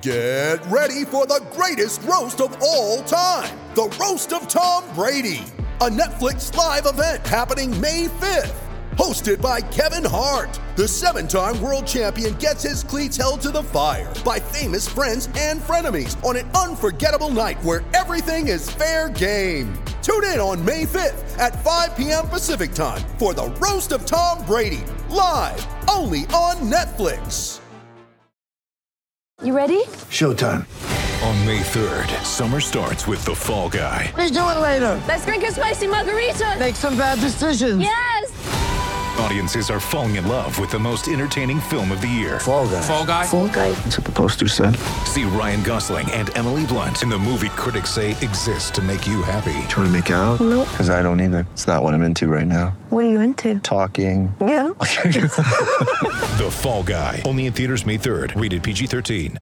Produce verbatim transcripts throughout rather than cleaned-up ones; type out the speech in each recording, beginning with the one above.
Get ready for the greatest roast of all time, the Roast of Tom Brady, a Netflix live event happening May fifth. Hosted by Kevin Hart, the seven-time world champion gets his cleats held to the fire by famous friends and frenemies on an unforgettable night where everything is fair game. Tune in on May fifth at five p.m. Pacific time for the Roast of Tom Brady, live only on Netflix. You ready? Showtime. On May third, summer starts with The Fall Guy. Let's do it later. Let's drink a spicy margarita. Make some bad decisions. Yes. Audiences are falling in love with the most entertaining film of the year. Fall Guy. Fall Guy? Fall Guy. That's what the poster said. See Ryan Gosling and Emily Blunt in the movie critics say exists to make you happy. Trying to make it out? Nope. Because I don't either. It's not what I'm into right now. What are you into? Talking. Yeah. The Fall Guy. Only in theaters May third. Rated P G thirteen.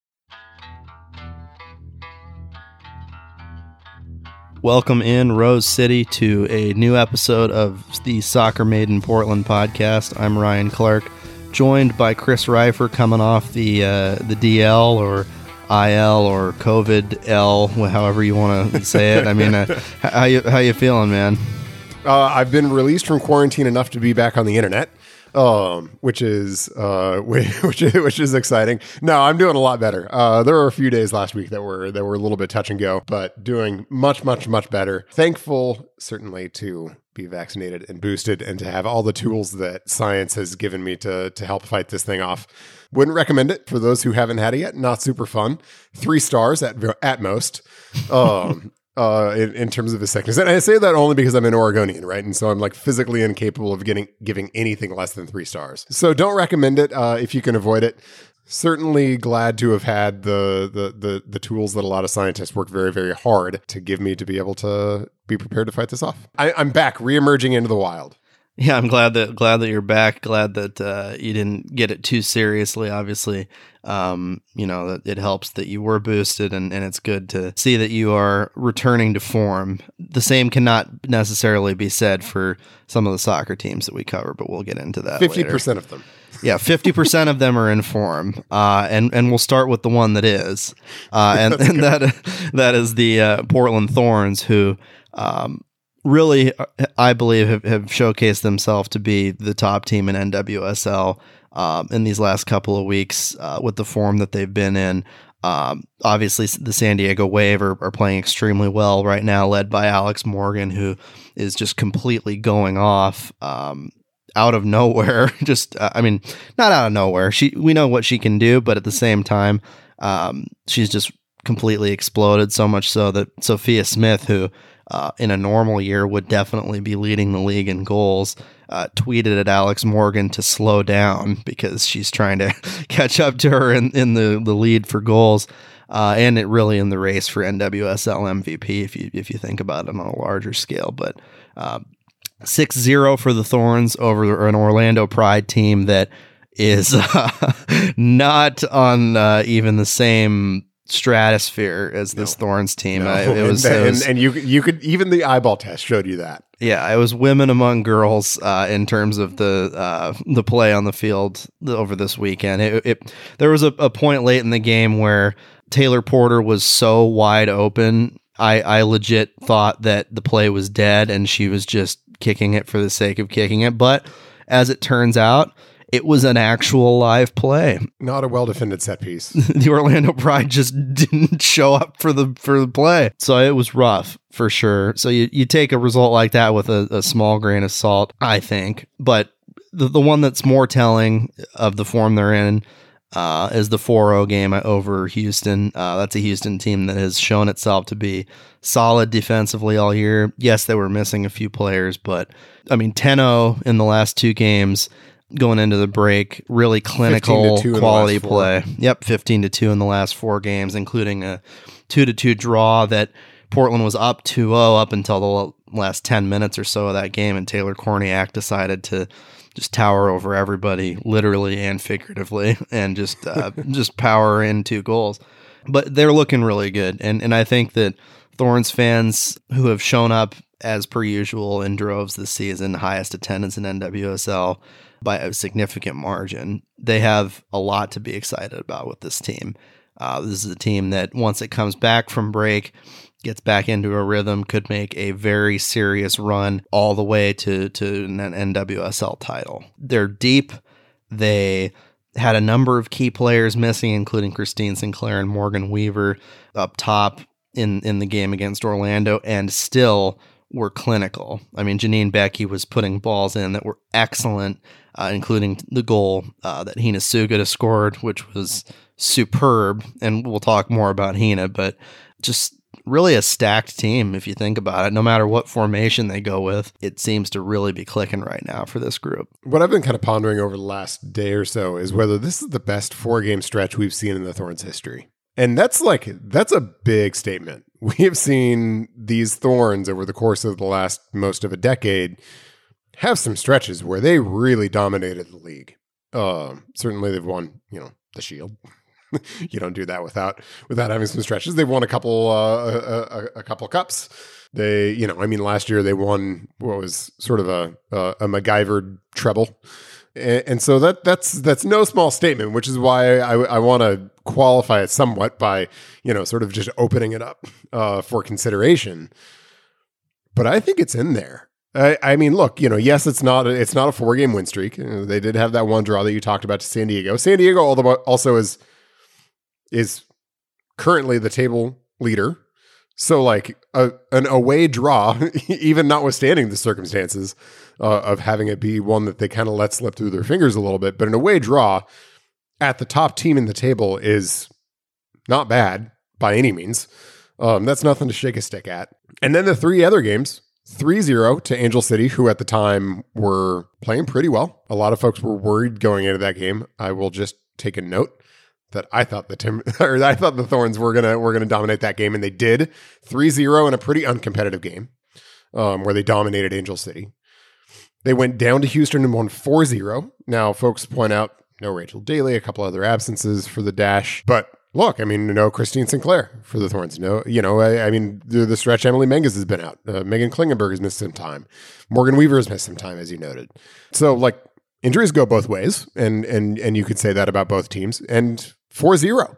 Welcome in Rose City to a new episode of the Soccer Made in Portland podcast. I'm Ryan Clark, joined by Chris Reifer, coming off the uh, the D L or I L or COVID L, however you want to say it. I mean, uh, how you how you feeling, man? Uh, I've been released from quarantine enough to be back on the internet, um, which is uh, which is, which is exciting. No, I'm doing a lot better. Uh, there were a few days last week that were that were a little bit touch and go, but doing much, much, much better. Thankful, certainly, to be vaccinated and boosted and to have all the tools that science has given me to to help fight this thing off. Wouldn't recommend it for those who haven't had it yet. Not super fun. Three stars at at most. Um, Uh, in, in terms of his sickness. And I say that only because I'm an Oregonian, right? And so I'm like physically incapable of getting giving anything less than three stars. So don't recommend it uh, if you can avoid it. Certainly glad to have had the, the the the tools that a lot of scientists work very, very hard to give me to be able to be prepared to fight this off. I, I'm back, reemerging into the wild. Yeah, I'm glad that glad that you're back. Glad that uh, you didn't get it too seriously. Obviously, um, you know that it helps that you were boosted, and, and it's good to see that you are returning to form. The same cannot necessarily be said for some of the soccer teams that we cover, but we'll get into that. Fifty percent of them. Yeah, fifty percent of them are in form, uh, and and we'll start with the one that is, uh, and, and that that is the uh, Portland Thorns, who. Um, Really, I believe, have, have showcased themselves to be the top team in N W S L um, in these last couple of weeks uh, with the form that they've been in. Um, obviously, the San Diego Wave are, are playing extremely well right now, led by Alex Morgan, who is just completely going off um, out of nowhere. Just, uh, I mean, not out of nowhere. She, we know what she can do, but at the same time, um, she's just completely exploded. So much so that Sophia Smith, who Uh, in a normal year would definitely be leading the league in goals, uh, tweeted at Alex Morgan to slow down because she's trying to catch up to her in, in the, the lead for goals, uh, and it really in the race for N W S L M V P if you if you think about it on a larger scale. But uh, six zero for the Thorns over an Orlando Pride team that is uh, not on uh, even the same stratosphere as this no. Thorns team. No. Uh, it, was, and, it was, and, and you you could even the eyeball test showed you that. Yeah, it was women among girls uh, in terms of the uh, the play on the field over this weekend. It, it there was a, a point late in the game where Taylor Porter was so wide open. I I legit thought that the play was dead and she was just kicking it for the sake of kicking it. But as it turns out, it was an actual live play. Not a well-defended set piece. The Orlando Pride just didn't show up for the for the play. So it was rough for sure. So you, you take a result like that with a, a small grain of salt, I think. But the, the one that's more telling of the form they're in uh, is the four oh game over Houston. Uh, that's a Houston team that has shown itself to be solid defensively all year. Yes, they were missing a few players, but I mean, ten oh in the last two games. Going into the break, really clinical quality play. Yep, fifteen to two in the last four games, including a two to two draw that Portland was up two oh up until the last ten minutes or so of that game, and Taylor Korniak decided to just tower over everybody, literally and figuratively, and just uh, just power in two goals. But they're looking really good, and and I think that Thorns fans who have shown up as per usual in droves this season, highest attendance in N W S L by a significant margin, they have a lot to be excited about with this team. Uh, this is a team that once it comes back from break, gets back into a rhythm, could make a very serious run all the way to, to an N W S L title. They're deep. They had a number of key players missing, including Christine Sinclair and Morgan Weaver up top in, in the game against Orlando, and still were clinical. I mean, Janine Becky was putting balls in that were excellent, uh, including the goal uh, that Hina Sugita scored, which was superb. And we'll talk more about Hina, but just really a stacked team if you think about it. No matter what formation they go with, it seems to really be clicking right now for this group. What I've been kind of pondering over the last day or so is whether this is the best four-game stretch we've seen in the Thorns history. And that's like, that's a big statement. We have seen these Thorns over the course of the last most of a decade have some stretches where they really dominated the league. Uh, certainly they've won, you know, the Shield. You don't do that without without having some stretches. They've won a couple uh, a, a, a couple cups. They, you know, I mean, last year they won what was sort of a a, a MacGyver treble, and, and so that that's that's no small statement. Which is why I, I want to qualify it somewhat by, you know, sort of just opening it up uh, for consideration. But I think it's in there. I, I mean, look, you know, yes, it's not a, it's not a four game win streak. They did have that one draw that you talked about to San Diego. San Diego also is. is currently the table leader. So like a, an away draw, even notwithstanding the circumstances uh, of having it be one that they kind of let slip through their fingers a little bit, but an away draw at the top team in the table is not bad by any means. Um, that's nothing to shake a stick at. And then the three other games, three zero to Angel City, who at the time were playing pretty well. A lot of folks were worried going into that game. I will just take a note that I thought the Tim or I thought the Thorns were gonna were gonna dominate that game, and they did. three zero in a pretty uncompetitive game, um, where they dominated Angel City. They went down to Houston and won four zero. Now, folks point out no Rachel Daly, a couple other absences for the Dash, but look, I mean, no Christine Sinclair for the Thorns. No, you know, I, I mean, the, the stretch Emily Menges has been out. Uh, Megan Klingenberg has missed some time. Morgan Weaver has missed some time, as you noted. So, like, injuries go both ways, and and and you could say that about both teams. And four zero.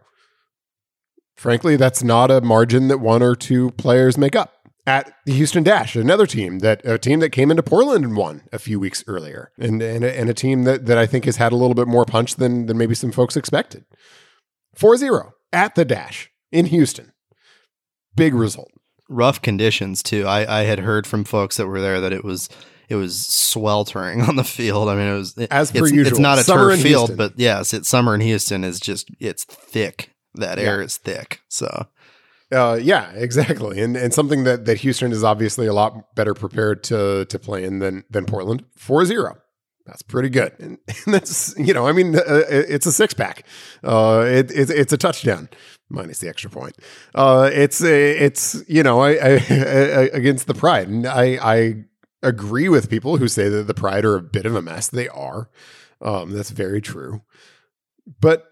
Frankly, that's not a margin that one or two players make up. At the Houston Dash, another team that a team that came into Portland and won a few weeks earlier, and and a, and a team that that I think has had a little bit more punch than than maybe some folks expected. four zero at the Dash in Houston. Big result. Rough conditions too. I, I had heard from folks that were there that it was it was sweltering on the field. I mean, it was as per it's, usual. It's not a summer turf field, Houston. but yes, it's summer in Houston is just it's thick. That air yeah. is thick. So, uh, yeah, exactly, and and something that that Houston is obviously a lot better prepared to to play in than than Portland. four zero. That's pretty good, and, and that's you know, I mean, uh, it's a six pack. Uh, it, it's it's a touchdown minus the extra point. Uh, it's it's you know, I, I, I against the Pride, and I I. agree with people who say that the Pride are a bit of a mess. They are. Um, that's very true. But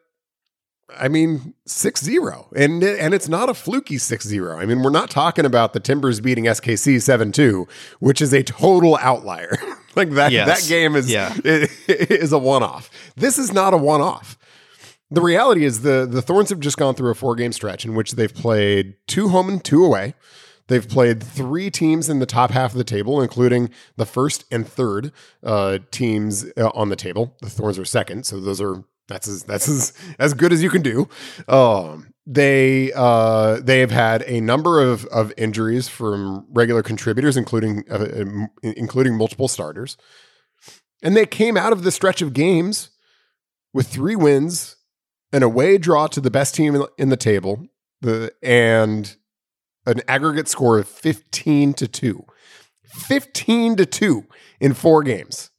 I mean, six zero. And and it's not a fluky six zero. I mean, we're not talking about the Timbers beating S K C seven two, which is a total outlier. Like that, yes. that game is, yeah. is a one-off. This is not a one-off. The reality is the, the Thorns have just gone through a four-game stretch in which they've played two home and two away. They've played three teams in the top half of the table, including the first and third uh, teams uh, on the table. The Thorns are second, so those are that's as that's as, as good as you can do. Um, they uh, they have had a number of of injuries from regular contributors, including uh, including multiple starters, and they came out of the stretch of games with three wins, an away draw to the best team in, in the table, the and. an aggregate score of fifteen to two. fifteen to two in four games.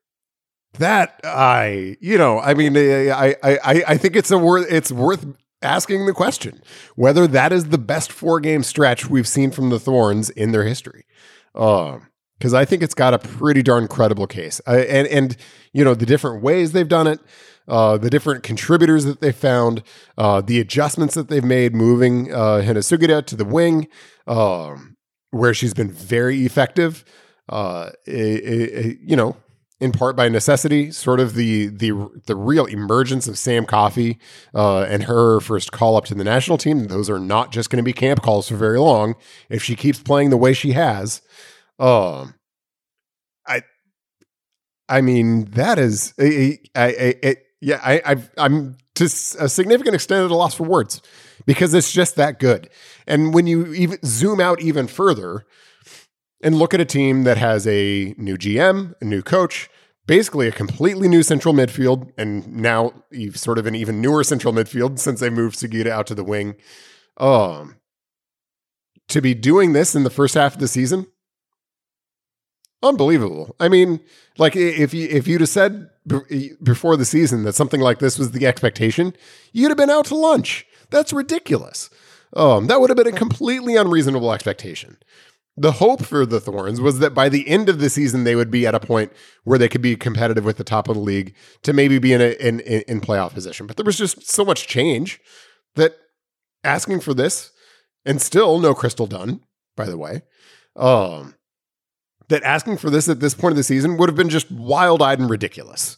That I, you know, I mean, I, I, I think it's a worth, it's worth asking the question whether that is the best four game stretch we've seen from the Thorns in their history. Um, because I think it's got a pretty darn credible case. I, and, and, you know, the different ways they've done it, uh, the different contributors that they found, uh, the adjustments that they've made moving uh, Hina Sugita to the wing, um, where she's been very effective. Uh, it, it, you know, in part by necessity, sort of the the the real emergence of Sam Coffey uh, and her first call up to the national team. Those are not just going to be camp calls for very long if she keeps playing the way she has. Um, I, I mean that is, I, I, I yeah, I, I've, I'm to a significant extent at a loss for words because it's just that good. And when you even zoom out even further and look at a team that has a new G M, a new coach, basically a completely new central midfield, and now sort of an even newer central midfield since they moved Sugita out to the wing. Um, to be doing this in the first half of the season, unbelievable. I mean, like if you if you'd have said b- before the season that something like this was the expectation, you'd have been out to lunch. That's ridiculous. Um, that would have been a completely unreasonable expectation. The hope for the Thorns was that by the end of the season, they would be at a point where they could be competitive with the top of the league to maybe be in a in, in playoff position. But there was just so much change that asking for this, and still no Crystal Dunn, by the way, um, that asking for this at this point of the season would have been just wild-eyed and ridiculous.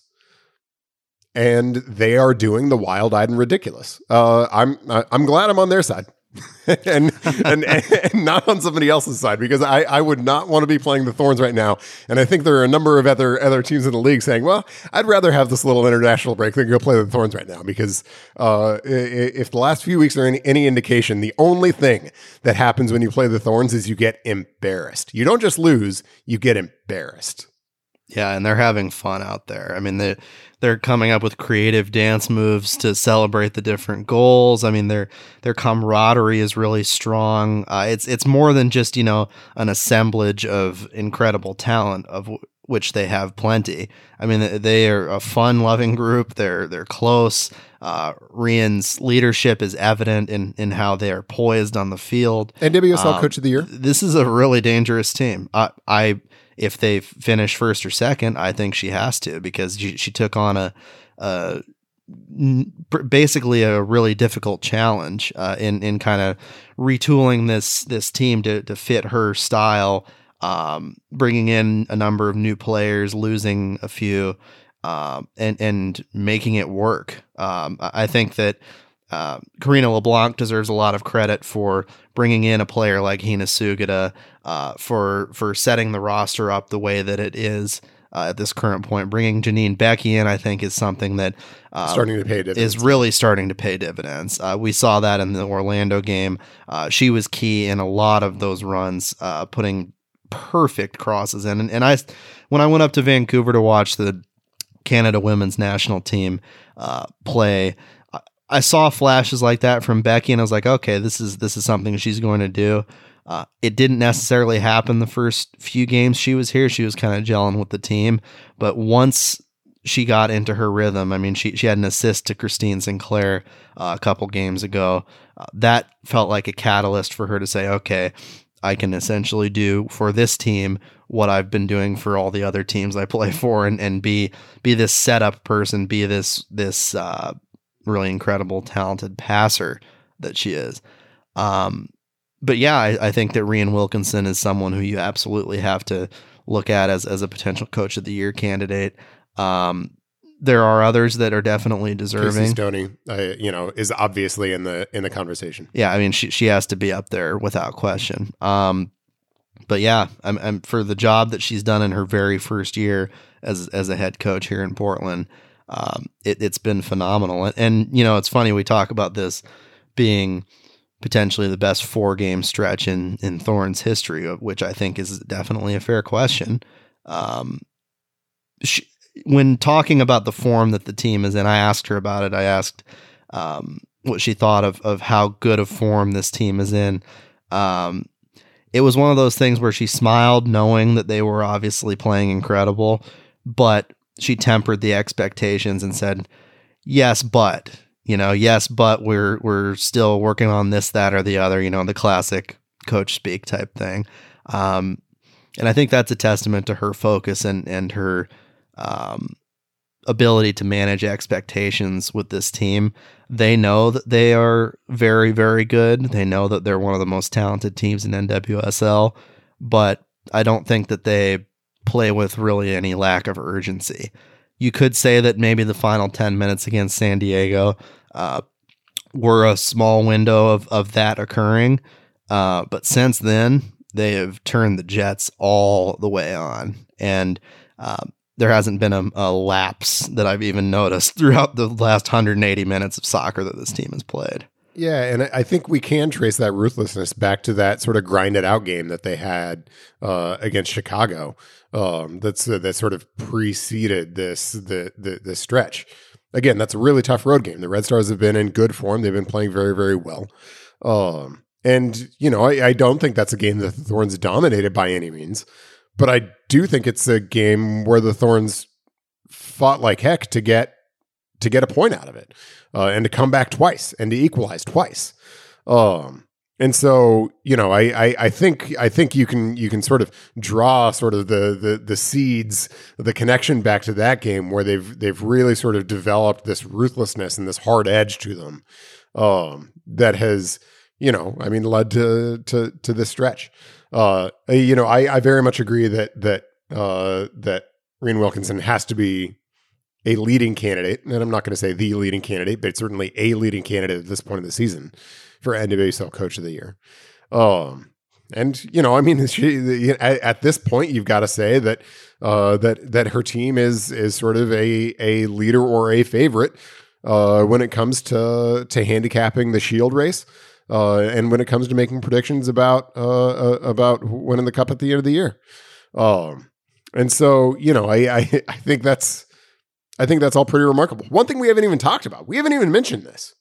And they are doing the wild-eyed and ridiculous. Uh, I'm I'm glad I'm on their side. and, and and not on somebody else's side, because I, I would not want to be playing the Thorns right now. And I think there are a number of other other teams in the league saying, well, I'd rather have this little international break than go play the Thorns right now, because uh, if the last few weeks are any, any indication, the only thing that happens when you play the Thorns is you get embarrassed. You don't just lose, you get embarrassed. Yeah, and they're having fun out there. I mean, they they're coming up with creative dance moves to celebrate the different goals. I mean, their their camaraderie is really strong. Uh, it's it's more than just, you know, an assemblage of incredible talent, of w- which they have plenty. I mean, they are a fun-loving group. They're they're close. Uh, Rian's leadership is evident in in how they are poised on the field. N W S L um, Coach of the Year. This is a really dangerous team. I. I If they finish first or second, I think she has to, because she, she took on a, a basically a really difficult challenge uh, in in kind of retooling this this team to to fit her style, um, bringing in a number of new players, losing a few, um, and and making it work. Um, I think that. Uh, Karina LeBlanc deserves a lot of credit for bringing in a player like Hina Sugita, uh, for for setting the roster up the way that it is uh, at this current point. Bringing Janine Becky in, I think, is something that uh, starting to pay dividends. is really starting to pay dividends. Uh, we saw that in the Orlando game. Uh, she was key in a lot of those runs, uh, putting perfect crosses in. And, and I, when I went up to Vancouver to watch the Canada women's national team uh, play, I saw flashes like that from Becky, and I was like, okay, this is this is something she's going to do. Uh, it didn't necessarily happen the first few games she was here. She was kind of gelling with the team. But once she got into her rhythm, I mean, she, she had an assist to Christine Sinclair uh, a couple games ago. Uh, that felt like a catalyst for her to say, okay, I can essentially do for this team what I've been doing for all the other teams I play for, and, and be be this setup person, be this this uh, really incredible, talented passer that she is. Um, but yeah, I, I think that Rian Wilkinson is someone who you absolutely have to look at as, as a potential coach of the year candidate. Um, there are others that are definitely deserving. Casey Stoney, uh, you know, is obviously in the, in the conversation. Yeah. I mean, she, she has to be up there without question. Um, but yeah, I'm, I'm for the job that she's done in her very first year as, as a head coach here in Portland. Um, it, it's been phenomenal. And, and, you know, it's funny, we talk about this being potentially the best four game stretch in, in Thorns history, which I think is definitely a fair question. Um, she, when talking about the form that the team is in, I asked her about it. I asked, um, what she thought of, of how good of form this team is in. Um, it was one of those things where she smiled knowing that they were obviously playing incredible, but she tempered the expectations and said, yes, but, you know, yes, but we're, we're still working on this, that, or the other, you know, the classic coach speak type thing. Um, and I think that's a testament to her focus and, and her, um, ability to manage expectations with this team. They know that they are very, very good. They know that they're one of the most talented teams in N W S L, but I don't think that they play with really any lack of urgency. You could say that maybe the final ten minutes against San Diego uh, were a small window of, of that occurring. Uh, but since then, they have turned the Jets all the way on. And uh, there hasn't been a, a lapse that I've even noticed throughout the last one hundred eighty minutes of soccer that this team has played. Yeah, and I think we can trace that ruthlessness back to that sort of grinded out game that they had uh, against Chicago. Um, that's uh, that sort of preceded this the, the the stretch. Again, that's a really tough road game. The Red Stars have been in good form. They've been playing very, very well. Um, and you know, I, I don't think that's a game that the Thorns dominated by any means, but I do think it's a game where the Thorns fought like heck to get to get a point out of it. Uh, and to come back twice and to equalize twice. Um, and so, you know, I, I, I think, I think you can, you can sort of draw sort of the, the, the seeds, the connection back to that game where they've, they've really sort of developed this ruthlessness and this hard edge to them. Um, that has, you know, I mean, led to, to, to this stretch. Uh, you know, I, I very much agree that, that, uh, that Rhian Wilkinson has to be a leading candidate, and I'm not going to say the leading candidate, but certainly a leading candidate at this point of the season for N W S L Coach of the Year. Um, and you know, I mean, she, at, at this point, you've got to say that uh, that that her team is is sort of a a leader or a favorite uh, when it comes to to handicapping the Shield race, uh, and when it comes to making predictions about uh, uh, about winning the Cup at the end of the year. Um, and so, you know, I I, I think that's. I think that's all pretty remarkable. One thing we haven't even talked about, we haven't even mentioned this.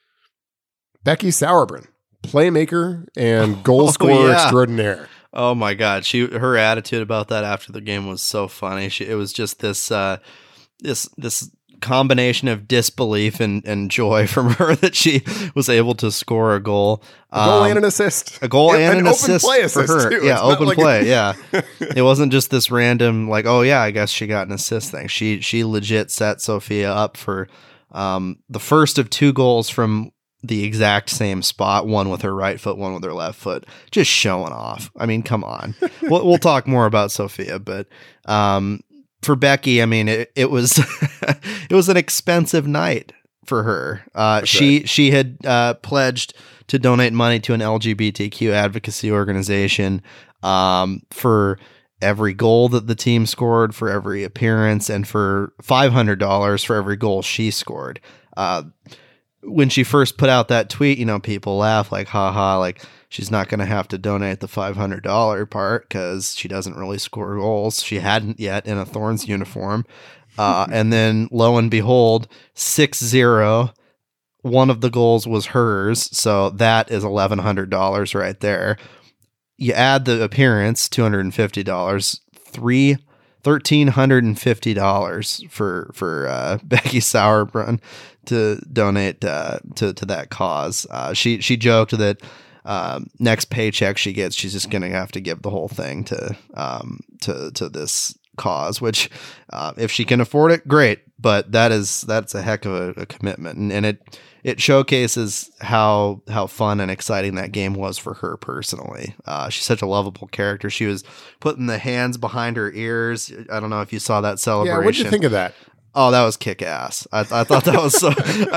Becky Sauerbrunn, playmaker and goal scorer oh, yeah. extraordinaire. Oh my God, she her attitude about that after the game was so funny. She, it was just this uh, this this combination of disbelief and, and joy from her that she was able to score a goal, a goal um, and an assist, a goal and, and an open assist play for assist her. Too. Yeah, it's open like play. A- yeah, it wasn't just this random like, oh yeah, I guess she got an assist thing. She she legit set Sofia up for um, the first of two goals from the exact same spot, one with her right foot, one with her left foot, just showing off. I mean, come on. we'll, we'll talk more about Sofia, but um, for Becky, I mean, it, it was it was an expensive night for her. Uh, she right. she had uh, pledged to donate money to an L G B T Q advocacy organization um, for every goal that the team scored, for every appearance, and for five hundred dollars for every goal she scored. Uh, when she first put out that tweet, you know, people laugh like, haha, like she's not going to have to donate the five hundred dollars part because she doesn't really score goals. She hadn't yet in a Thorns uniform. Uh, and then lo and behold, six zero, one of the goals was hers. So that is eleven hundred dollars right there. You add the appearance, two hundred fifty dollars, three, one thousand three hundred fifty dollars for, for uh, Becky Sauerbrunn to donate uh, to, to that cause. Uh, she, she joked that um, next paycheck she gets, she's just going to have to give the whole thing to, um, to, to this cause, which uh, if she can afford it, great. But that is, that's a heck of a, a commitment. And, and it, it showcases how, how fun and exciting that game was for her personally. Uh, she's such a lovable character. She was putting the hands behind her ears. I don't know if you saw that celebration. Yeah, what'd you think of that? Oh, that was kick ass. I, I thought that was so.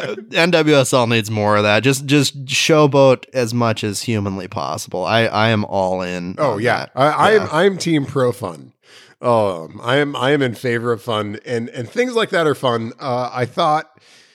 N W S L needs more of that. Just, just showboat as much as humanly possible. I, I am all in. Oh yeah, that. I, yeah. I'm, I'm team pro fun. Um, I am, I am in favor of fun, and and things like that are fun. Uh, I thought,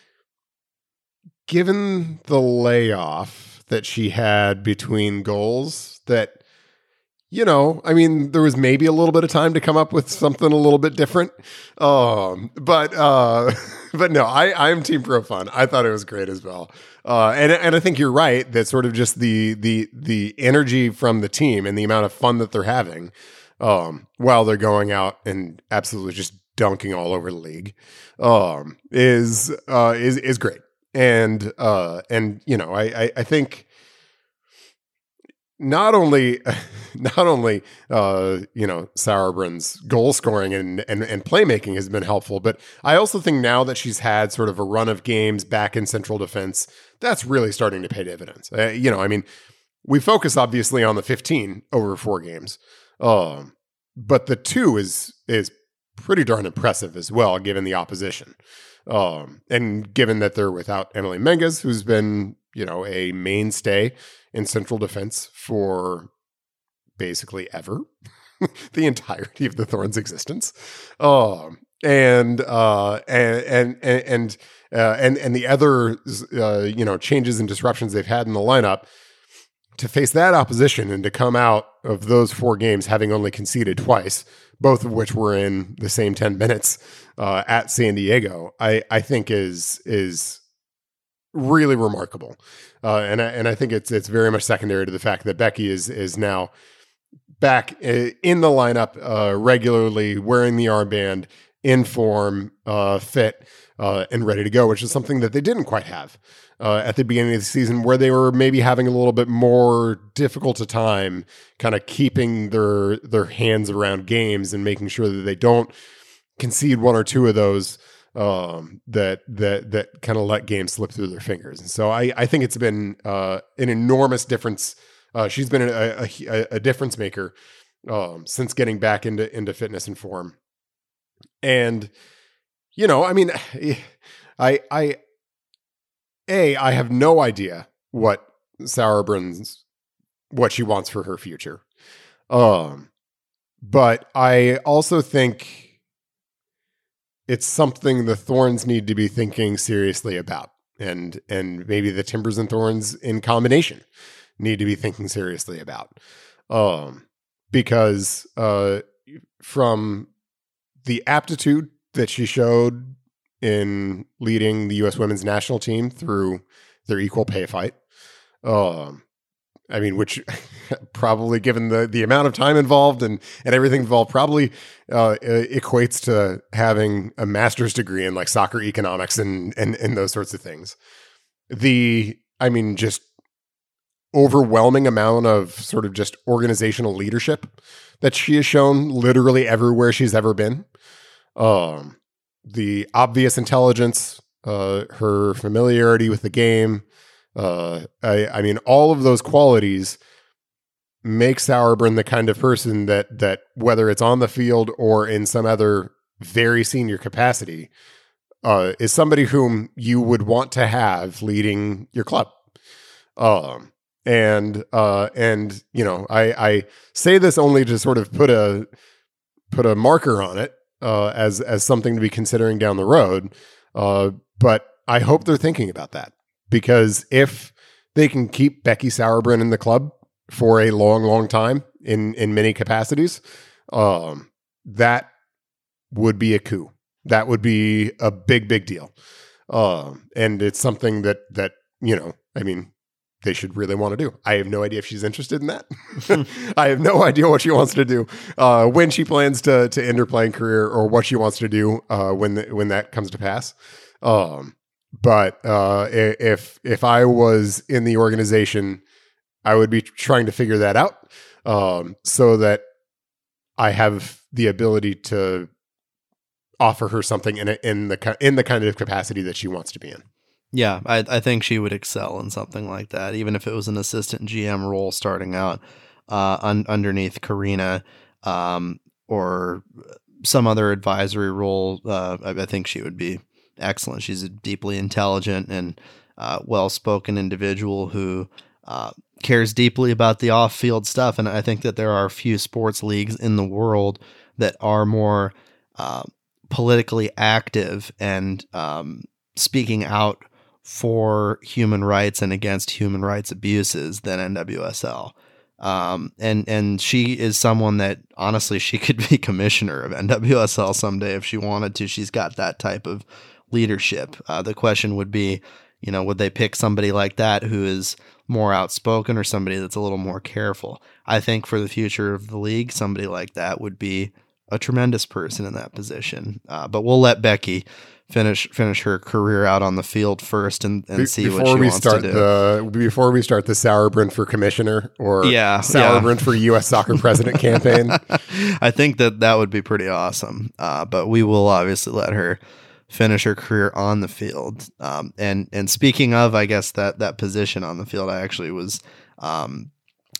given the layoff that she had between goals, that. You know, I mean, there was maybe a little bit of time to come up with something a little bit different. Um, but uh, but no, I, I'm team pro fun. I thought it was great as well. Uh, and and I think you're right that sort of just the the the energy from the team and the amount of fun that they're having um, while they're going out and absolutely just dunking all over the league um, is uh, is is great. And uh, and you know, I I, I think. Not only, not only, uh, you know, Sauerbrunn's goal scoring and, and and playmaking has been helpful, but I also think now that she's had sort of a run of games back in central defense, that's really starting to pay dividends. Uh, you know, I mean, we focus obviously on the fifteen over four games, um, but the two is is pretty darn impressive as well, given the opposition. Um, and given that they're without Emily Menges, who's been, you know, a mainstay in central defense for basically ever, the entirety of the Thorns' existence. Um, and, uh, and, and, and, uh, and, and the other, uh, you know, changes and disruptions they've had in the lineup, to face that opposition and to come out of those four games having only conceded twice, both of which were in the same ten minutes uh, at San Diego, I, I think is is really remarkable. Uh, and, I, and I think it's it's very much secondary to the fact that Becky is is now back in the lineup uh, regularly, wearing the armband, in form, uh, fit, uh, and ready to go, which is something that they didn't quite have uh, at the beginning of the season, where they were maybe having a little bit more difficult a time kind of keeping their their hands around games and making sure that they don't concede one or two of those um, that that that kind of let games slip through their fingers. And so I, I think it's been uh, an enormous difference. Uh, she's been a, a, a difference maker um, since getting back into into fitness and form. And, you know, I mean, I, I, A, I have no idea what Sauerbrun's, what she wants for her future. Um, but I also think it's something the Thorns need to be thinking seriously about. And, and maybe the Timbers and Thorns in combination need to be thinking seriously about. Um, because, uh, from the aptitude that she showed in leading the U S women's national team through their equal pay fight. Um, I mean, which probably, given the, the amount of time involved and, and everything involved, probably uh, equates to having a master's degree in like soccer economics and, and, and those sorts of things. The, I mean, just overwhelming amount of sort of just organizational leadership that she has shown literally everywhere she's ever been. Um, the obvious intelligence, uh, her familiarity with the game. Uh, I, I mean, all of those qualities make Sauerbrunn the kind of person that, that whether it's on the field or in some other very senior capacity, uh, is somebody whom you would want to have leading your club. Um, and, uh, and, you know, I, I say this only to sort of put a, put a marker on it. Uh, as as something to be considering down the road. Uh, but I hope they're thinking about that, because if they can keep Becky Sauerbrunn in the club for a long, long time in, in many capacities, um, that would be a coup. That would be a big, big deal. Um, and it's something that, that, you know, I mean, they should really want to do. I have no idea if she's interested in that. I have no idea what she wants to do, uh, when she plans to to end her playing career, or what she wants to do uh, when the, when that comes to pass. Um, but uh, if if I was in the organization, I would be trying to figure that out, um, so that I have the ability to offer her something in a, in the in the kind of capacity that she wants to be in. Yeah, I, I think she would excel in something like that, even if it was an assistant G M role starting out uh, un, underneath Karina, um, or some other advisory role. Uh, I, I think she would be excellent. She's a deeply intelligent and uh, well-spoken individual who uh, cares deeply about the off-field stuff. And I think that there are a few sports leagues in the world that are more uh, politically active and um, speaking out for human rights and against human rights abuses than N W S L. Um, and, and she is someone that honestly, she could be commissioner of N W S L someday if she wanted to. She's got that type of leadership. Uh, the question would be, you know, would they pick somebody like that who is more outspoken, or somebody that's a little more careful? I think for the future of the league, somebody like that would be a tremendous person in that position. Uh, but we'll let Becky finish finish her career out on the field first, and, and Be- see what she we wants start to do. The, before we start the Sauerbrunn for commissioner, or yeah, Sauerbrunn yeah. for U S soccer president campaign. I think that that would be pretty awesome. Uh, but we will obviously let her finish her career on the field. Um, and and speaking of, I guess that that position on the field, I actually was um,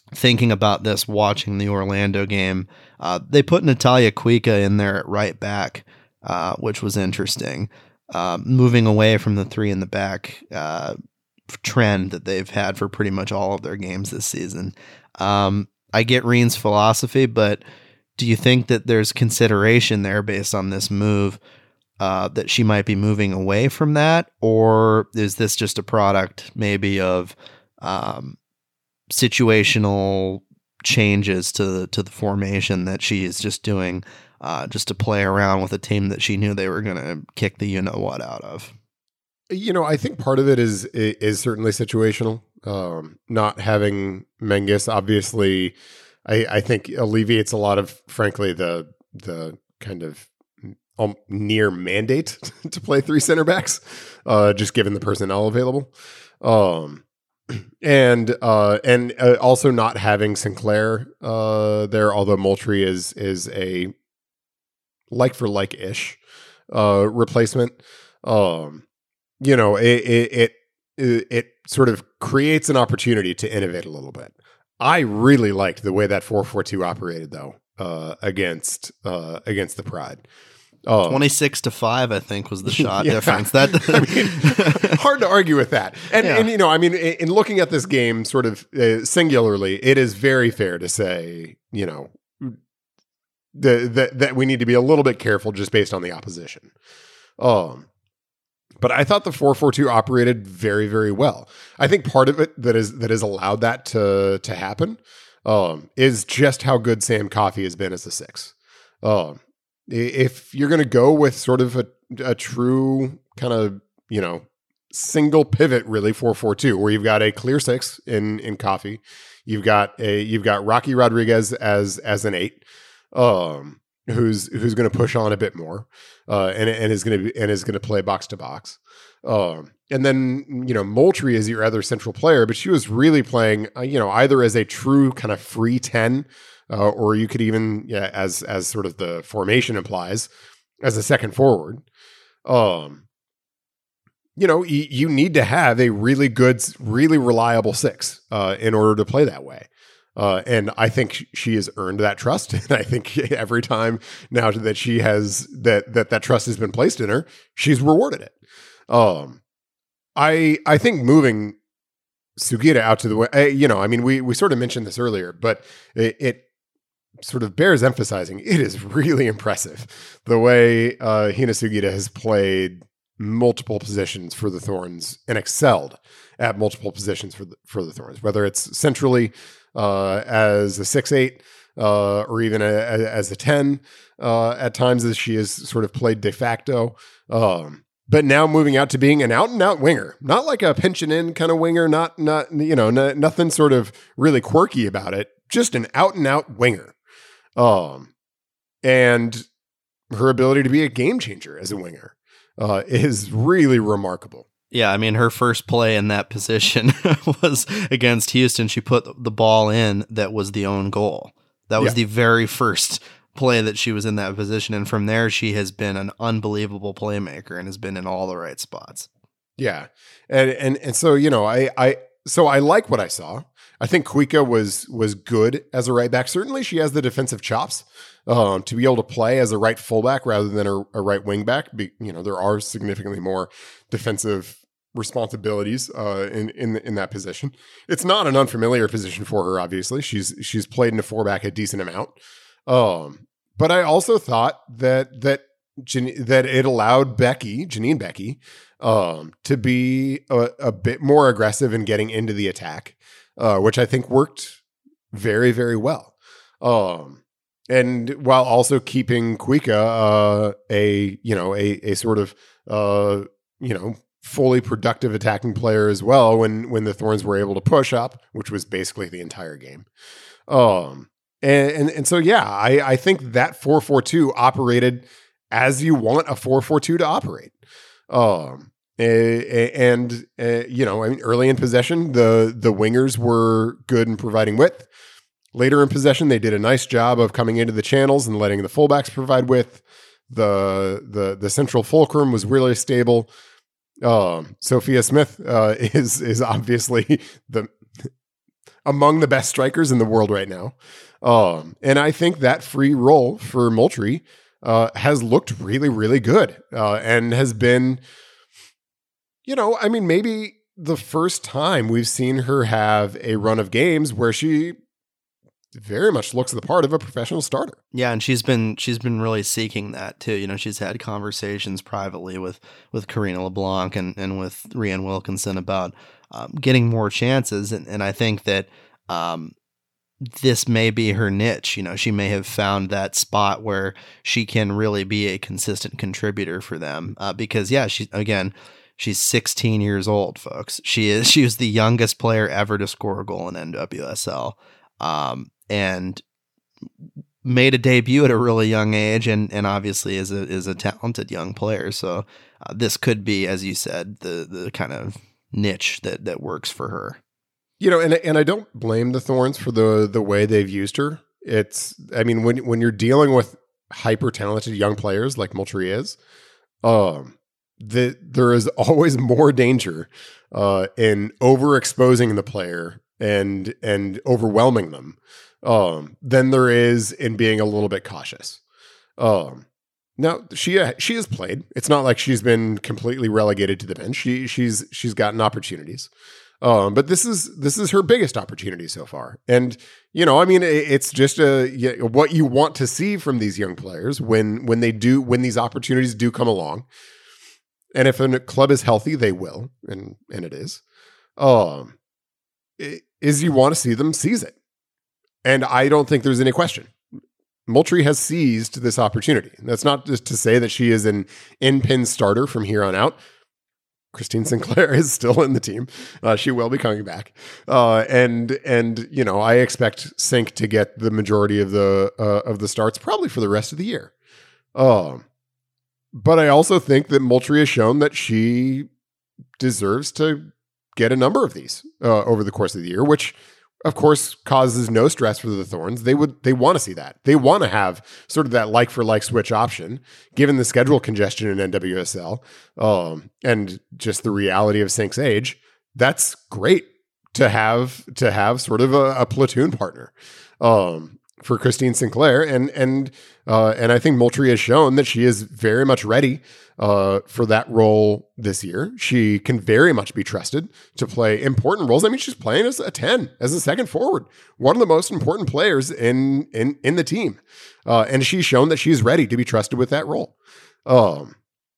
thinking about this, watching the Orlando game, uh, they put Natalia Kuika in there at right back, uh, which was interesting. Uh, moving away from the three in the back uh, trend that they've had for pretty much all of their games this season. Um, I get Reen's philosophy, but do you think that there's consideration there based on this move uh, that she might be moving away from that? Or is this just a product maybe of um, situational changes to the, to the formation that she is just doing uh, just to play around with a team that she knew they were going to kick the you-know-what out of? You know, I think part of it is is certainly situational. Um, not having Menges, obviously, I, I think alleviates a lot of, frankly, the the kind of um, near mandate to play three center backs, uh, just given the personnel available, um, and uh, and uh, also not having Sinclair uh, there. Although Moultrie is is a like for like ish uh, replacement. Um, you know, it, it it it sort of creates an opportunity to innovate a little bit. I really liked the way that four four two operated, though, uh, against uh, against the Pride. Um, twenty-six to five, I think, was the shot yeah. difference. That I mean, hard to argue with that. And, Yeah. and you know, I mean, in, in looking at this game sort of uh, singularly, it is very fair to say, you know, the, the, that we need to be a little bit careful just based on the opposition. Um, but I thought the four four two operated very, very well. I think part of it that is that has allowed that to to happen um, is just how good Sam Coffey has been as a six. Um, if you're going to go with sort of a, a true kind of, you know, single pivot, really four four two, where you've got a clear six in in Coffey, you've got a you've got Rocky Rodriguez as as an eight. Um, who's who's going to push on a bit more, uh, and and is going to be and is going to play box to box, um, and then you know Moultrie is your other central player, but she was really playing, uh, you know, either as a true kind of free ten, uh, or you could even, yeah, as as sort of the formation implies, as a second forward. Um, you know, y- you need to have a really good, really reliable six uh, in order to play that way. Uh, and I think she has earned that trust. And I think every time now that she has that, that, that trust has been placed in her, she's rewarded it. Um, I, I think moving Sugita out to the way, you know, I mean, we, we sort of mentioned this earlier, but it, it sort of bears emphasizing. It is really impressive the way, uh, Hina Sugita has played multiple positions for the Thorns and excelled at multiple positions for the, for the Thorns, whether it's centrally, Uh, as a six eight, uh, or even a, a, as a ten, uh, at times as she has sort of played de facto. Um, but now moving out to being an out and out winger, not like a pension in kind of winger, not, not, you know, n- nothing sort of really quirky about it, just an out and out winger. Um, and her ability to be a game changer as a winger, uh, is really remarkable. Yeah, I mean, her first play in that position was against Houston. She put the ball in that was the own goal. That was Yeah. the very first play that she was in that position. And from there, she has been an unbelievable playmaker and has been in all the right spots. Yeah. And, and, and so, you know, I, I, so I like what I saw. I think Kuika was, was good as a right back. Certainly she has the defensive chops, um, to be able to play as a right fullback rather than a, a right wing back. Be, you know, there are significantly more defensive responsibilities, uh, in, in, in that position. It's not an unfamiliar position for her. Obviously she's, she's played in a four back a decent amount. Um, but I also thought that, that, Jan- that it allowed Becky, Janine Becky, um, to be a, a bit more aggressive in getting into the attack, uh, which I think worked very, very well. Um, and while also keeping Kuika, uh, a, you know, a, a sort of, uh, you know, fully productive attacking player as well when, when the Thorns were able to push up, which was basically the entire game. Um, and, and, and so, yeah, I, I think that four four two operated as you want a four four two to operate. Um, and, uh, you know, I mean, early in possession, the, the wingers were good in providing width. Later in possession, they did a nice job of coming into the channels and letting the fullbacks provide width. The, the, the central fulcrum was really stable. Um, Sophia Smith, uh, is, is obviously the, among the best strikers in the world right now. Um, and I think that free role for Moultrie uh, has looked really, really good uh, and has been, you know, I mean, maybe the first time we've seen her have a run of games where she very much looks the part of a professional starter. Yeah, and she's been she's been really seeking that too. You know, she's had conversations privately with with Karina LeBlanc and, and with Rianne Wilkinson about um, getting more chances, and, and I think that um, this may be her niche. You know, she may have found that spot where she can really be a consistent contributor for them. Uh, because yeah, she again. She's sixteen years old, folks. She is she was the youngest player ever to score a goal in N W S L, um, and made a debut at a really young age, and and obviously is a is a talented young player. So uh, this could be, as you said, the the kind of niche that that works for her. You know, and and I don't blame the Thorns for the the way they've used her. It's, I mean, when when you're dealing with hyper talented young players like Moultrie is, um. that there is always more danger uh, in overexposing the player and and overwhelming them um, than there is in being a little bit cautious. Um, now she uh, she has played. It's not like she's been completely relegated to the bench. She she's she's gotten opportunities, um, but this is this is her biggest opportunity so far. And you know, I mean, it, it's just a yeah, what you want to see from these young players when when they do when these opportunities do come along. And if a club is healthy, they will, and and it is. Um, it, is you want to see them seize it, and I don't think there's any question. Moultrie has seized this opportunity. That's not just to say that she is an in-pin starter from here on out. Christine Sinclair is still in the team; uh, she will be coming back, uh, and and you know I expect Sink to get the majority of the uh, of the starts probably for the rest of the year. Um. But I also think that Moultrie has shown that she deserves to get a number of these uh, over the course of the year, which of course causes no stress for the Thorns. They would, they want to see that. They want to have sort of that like for like switch option, given the schedule congestion in N W S L um, and just the reality of Sink's age. That's great to have to have sort of a, a platoon partner. Um, for Christine Sinclair. And, and, uh, and I think Moultrie has shown that she is very much ready, uh, for that role this year. She can very much be trusted to play important roles. I mean, she's playing as a ten, as a second forward, one of the most important players in, in, in the team. Uh, and she's shown that she's ready to be trusted with that role. Um,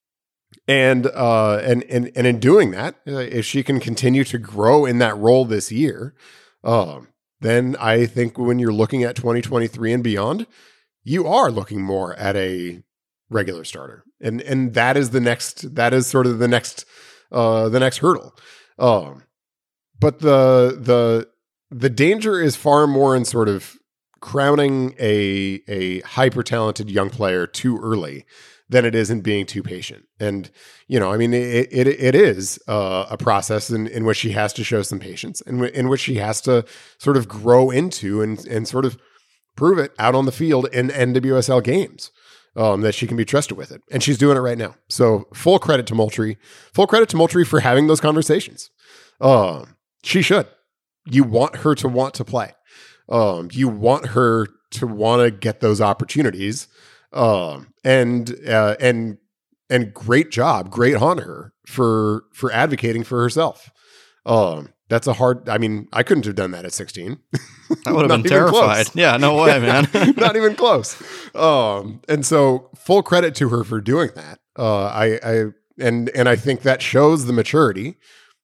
and, uh, and, and, and in doing that, uh, if she can continue to grow in that role this year, um, then I think when you're looking at twenty twenty-three and beyond, you are looking more at a regular starter. And and that is the next, that is sort of the next, uh, the next hurdle. Um, but the, the, the danger is far more in sort of crowning a, a hyper talented young player too early than it is in being too patient. And, you know, I mean, it it, it is uh, a process in, in which she has to show some patience and in, in which she has to sort of grow into and, and sort of prove it out on the field in N W S L games um, that she can be trusted with it. And she's doing it right now. So full credit to Moultrie, full credit to Moultrie for having those conversations. Um, she should. You want her to want to play. Um, you want her to want to get those opportunities. Um, and, uh, and, and great job, great on her for, for advocating for herself. Um, that's a hard, I mean, I couldn't have done that at sixteen. I would have been terrified. Yeah, no way, man. Not even close. Um, and so full credit to her for doing that. Uh, I, I, and, and I think that shows the maturity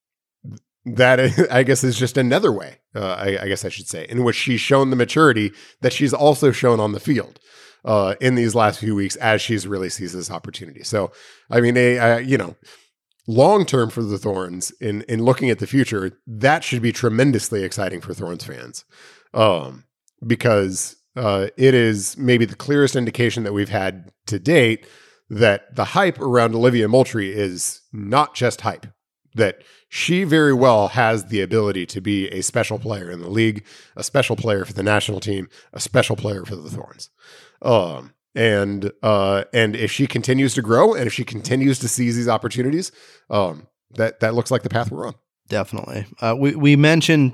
that I guess is just another way, uh, I, I guess I should say, in which she's shown the maturity that she's also shown on the field. Uh, in these last few weeks, as she's really seized this opportunity. So, I mean, a, a you know, long term for the Thorns in in looking at the future, that should be tremendously exciting for Thorns fans, um, because uh, it is maybe the clearest indication that we've had to date that the hype around Olivia Moultrie is not just hype. That she very well has the ability to be a special player in the league, a special player for the national team, a special player for the Thorns. Um, and, uh, and if she continues to grow and if she continues to seize these opportunities, um, that, that looks like the path we're on. Definitely. Uh, we, we mentioned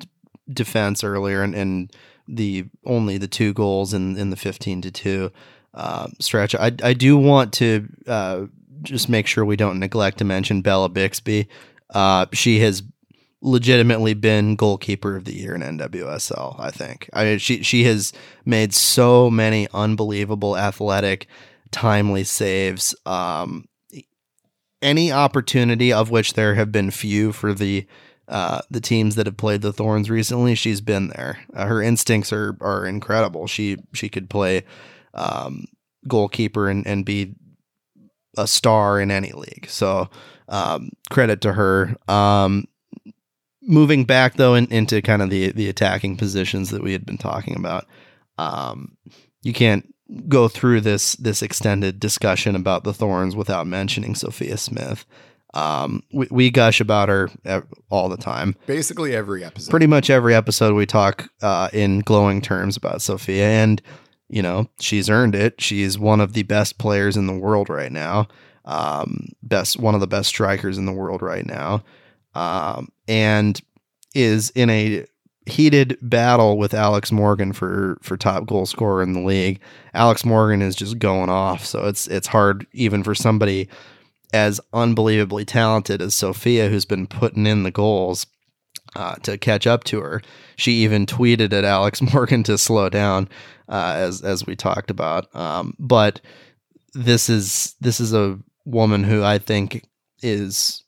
defense earlier, and, and the only the two goals in, in the fifteen to two uh, stretch. I I do want to uh, just make sure we don't neglect to mention Bella Bixby. Uh, she has legitimately been goalkeeper of the year in N W S L, I think. I mean, she she has made so many unbelievable, athletic, timely saves. Um, any opportunity, of which there have been few for the uh, the teams that have played the Thorns recently, she's been there. Uh, her instincts are are incredible. She she could play um, goalkeeper and, and be a star in any league. So um, credit to her. Um, moving back though in, into kind of the the attacking positions that we had been talking about, um, you can't go through this this extended discussion about the Thorns without mentioning Sophia Smith. Um, we, we gush about her all the time. Basically every episode. Pretty much every episode we talk uh, in glowing terms about Sophia, and you know, she's earned it. She's one of the best players in the world right now. Um, best, one of the best strikers in the world right now. Um, and is in a heated battle with Alex Morgan for, for top goal scorer in the league. Alex Morgan is just going off. So it's, it's hard even for somebody as unbelievably talented as Sophia, who's been putting in the goals, uh, to catch up to her. She even tweeted at Alex Morgan to slow down, uh, as, as we talked about. Um, but this is, this is a woman who I think is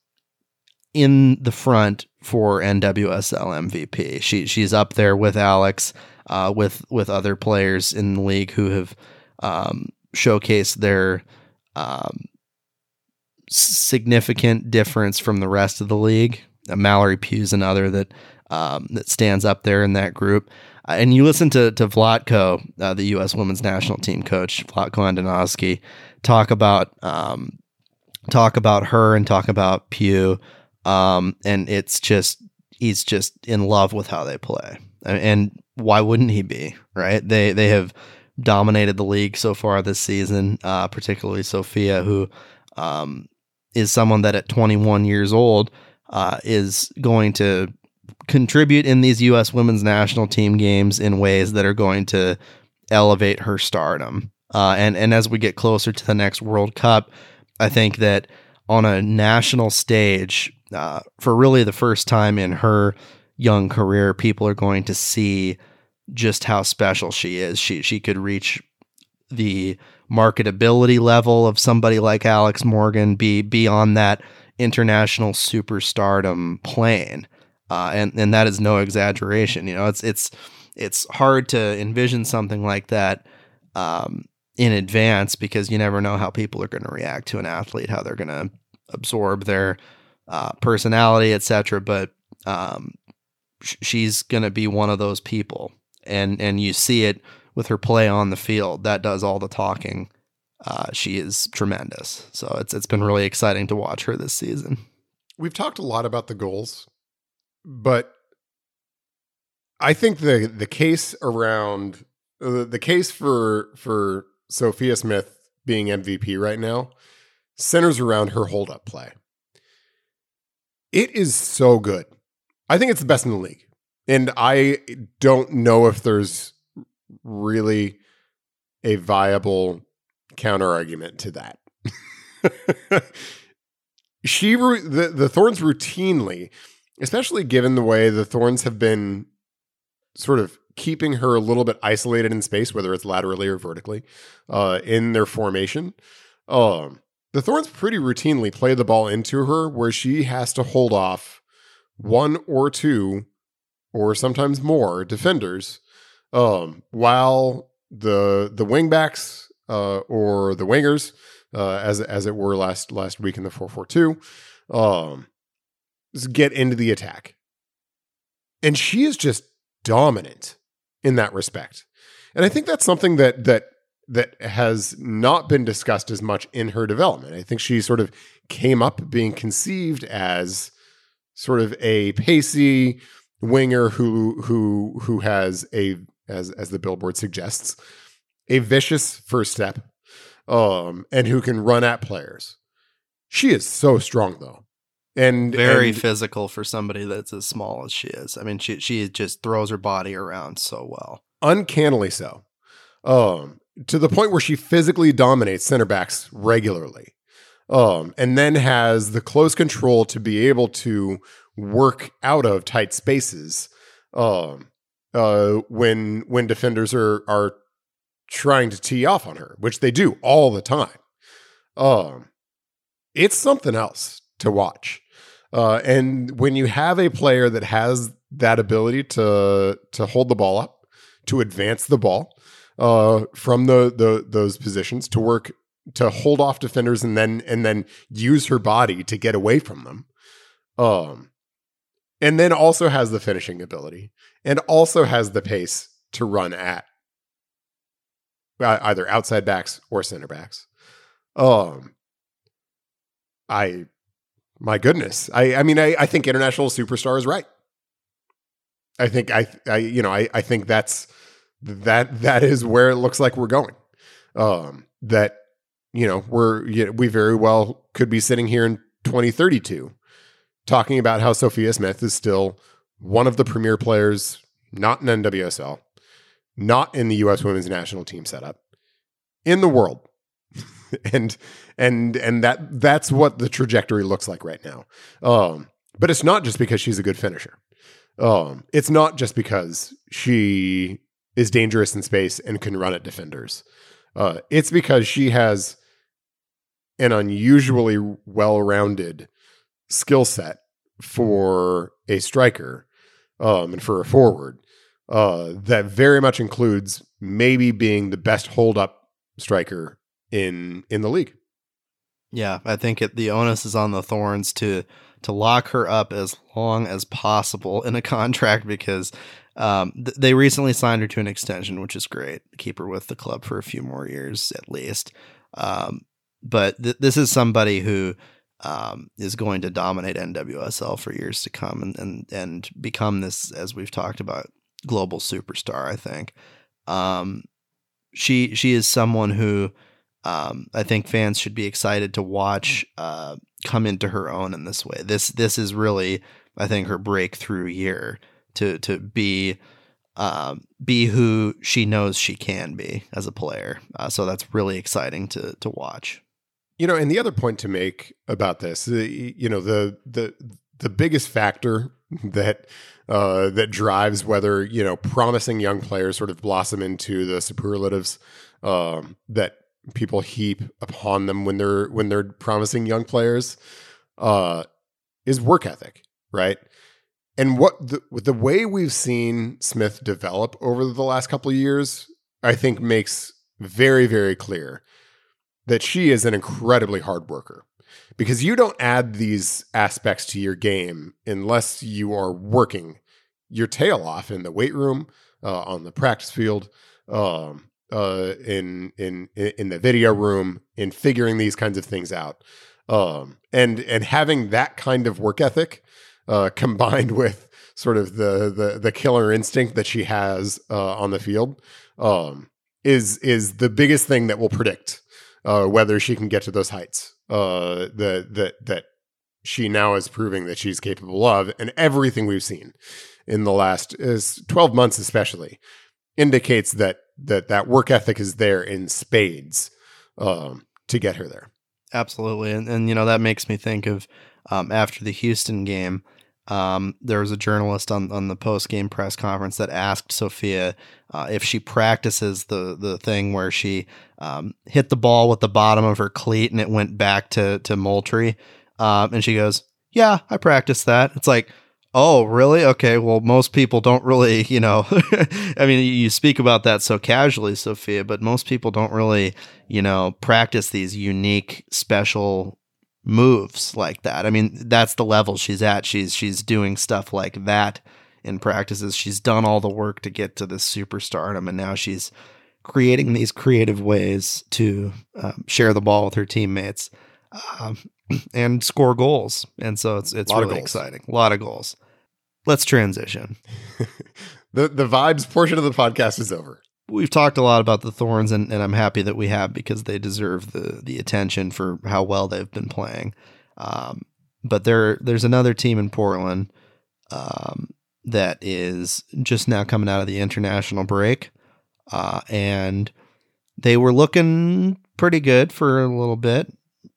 in the front for N W S L M V P. She she's up there with Alex, uh, with with other players in the league who have um, showcased their um, significant difference from the rest of the league. Uh, Mallory Pugh's another that um, that stands up there in that group. Uh, and you listen to to Vlatko, uh, the U S Women's National Team coach, Vlatko Andonovski, talk about um, talk about her and talk about Pugh. Um, and it's just, he's just in love with how they play. And why wouldn't he be, right? They, they have dominated the league so far this season, uh, particularly Sophia, who, um, is someone that at twenty-one years old, uh, is going to contribute in these U S Women's National Team games in ways that are going to elevate her stardom. Uh, and, and as we get closer to the next World Cup, I think that on a national stage, uh, for really the first time in her young career, people are going to see just how special she is. She she could reach the marketability level of somebody like Alex Morgan, be beyond that international superstardom plane, uh, and and that is no exaggeration. You know, it's it's it's hard to envision something like that um, in advance, because you never know how people are going to react to an athlete, how they're going to absorb their uh, personality, et cetera. But um, sh- she's going to be one of those people, and and you see it with her play on the field. That does all the talking. Uh, she is tremendous. So it's it's been really exciting to watch her this season. We've talked a lot about the goals, but I think the the case around uh, the case for for Sophia Smith being M V P right now centers around her hold-up play. It is so good. I think it's the best in the league. And I don't know if there's really a viable counter-argument to that. she the, the Thorns routinely, especially given the way the Thorns have been sort of keeping her a little bit isolated in space, whether it's laterally or vertically, uh, in their formation, um, the Thorns pretty routinely play the ball into her where she has to hold off one or two, or sometimes more, defenders, um, while the the wingbacks uh, or the wingers, uh, as as it were last last week in the four four two, um, get into the attack. And she is just dominant in that respect. And I think that's something that that that has not been discussed as much in her development. I think she sort of came up being conceived as sort of a pacey winger who who who has a, as as the billboard suggests, a vicious first step, um, and who can run at players. She is so strong though. And very and, physical for somebody that's as small as she is. I mean, she she just throws her body around so well. Uncannily so. Um, to the point where she physically dominates center backs regularly. Um, and then has the close control to be able to work out of tight spaces um, uh, when when defenders are are trying to tee off on her, which they do all the time. Um, it's something else to watch. Uh, and when you have a player that has that ability to to hold the ball up, to advance the ball uh, from the, the those positions, to work to hold off defenders, and then and then use her body to get away from them, um, and then also has the finishing ability, and also has the pace to run at uh, either outside backs or center backs. Um, I. My goodness. I, I mean, I, I think international superstar is right. I think I, I you know, I, I think that's that that is where it looks like we're going. Um, that, you know, we're you know, we very well could be sitting here in twenty thirty-two talking about how Sophia Smith is still one of the premier players, not in N W S L, not in the U S women's national team setup, in the world. and and and that that's what the trajectory looks like right now. Um, but it's not just because she's a good finisher. Um, it's not just because she is dangerous in space and can run at defenders. Uh, it's because she has an unusually well-rounded skill set for a striker um, and for a forward uh, that very much includes maybe being the best hold-up striker in in the league. Yeah, I think it, the onus is on the Thorns to to lock her up as long as possible in a contract, because um, th- they recently signed her to an extension, which is great. Keep her with the club for a few more years at least. Um, but th- this is somebody who um, is going to dominate N W S L for years to come, and and and become this, as we've talked about, global superstar. I think um, she she is someone who. Um, I think fans should be excited to watch uh, come into her own in this way. This this is really, I think, her breakthrough year to to be um, be who she knows she can be as a player. Uh, so that's really exciting to to watch. You know, and the other point to make about this, you know, the the the biggest factor that uh, that drives whether, you know, promising young players sort of blossom into the superlatives um, that people heap upon them when they're when they're promising young players uh, is work ethic, right? And what the the way we've seen Smith develop over the last couple of years, I think makes very, very clear that she is an incredibly hard worker, because you don't add these aspects to your game unless you are working your tail off in the weight room, uh, on the practice field, um, uh, in in in the video room, in figuring these kinds of things out, um, and and having that kind of work ethic uh, combined with sort of the the the killer instinct that she has uh, on the field um, is is the biggest thing that will predict uh, whether she can get to those heights uh, that that that she now is proving that she's capable of. And everything we've seen in the last is twelve months, especially, indicates that that that work ethic is there in spades um, to get her there. Absolutely, and and you know that makes me think of um, after the Houston game. Um, there was a journalist on, on the post-game press conference that asked Sophia uh, if she practices the the thing where she um, hit the ball with the bottom of her cleat and it went back to to Moultrie. Um, and she goes, "Yeah, I practice that." It's like, oh, really? Okay, well, most people don't really, you know, I mean, you speak about that so casually, Sophia, but most people don't really, you know, practice these unique, special moves like that. I mean, that's the level she's at. She's she's doing stuff like that in practices. She's done all the work to get to this superstardom, and now she's creating these creative ways to um, share the ball with her teammates um, and score goals. And so it's it's really exciting. A lot of goals. Let's transition. the the vibes portion of the podcast is over. We've talked a lot about the Thorns, and, and I'm happy that we have, because they deserve the the attention for how well they've been playing. Um, but there there's another team in Portland um, that is just now coming out of the international break, uh, and they were looking pretty good for a little bit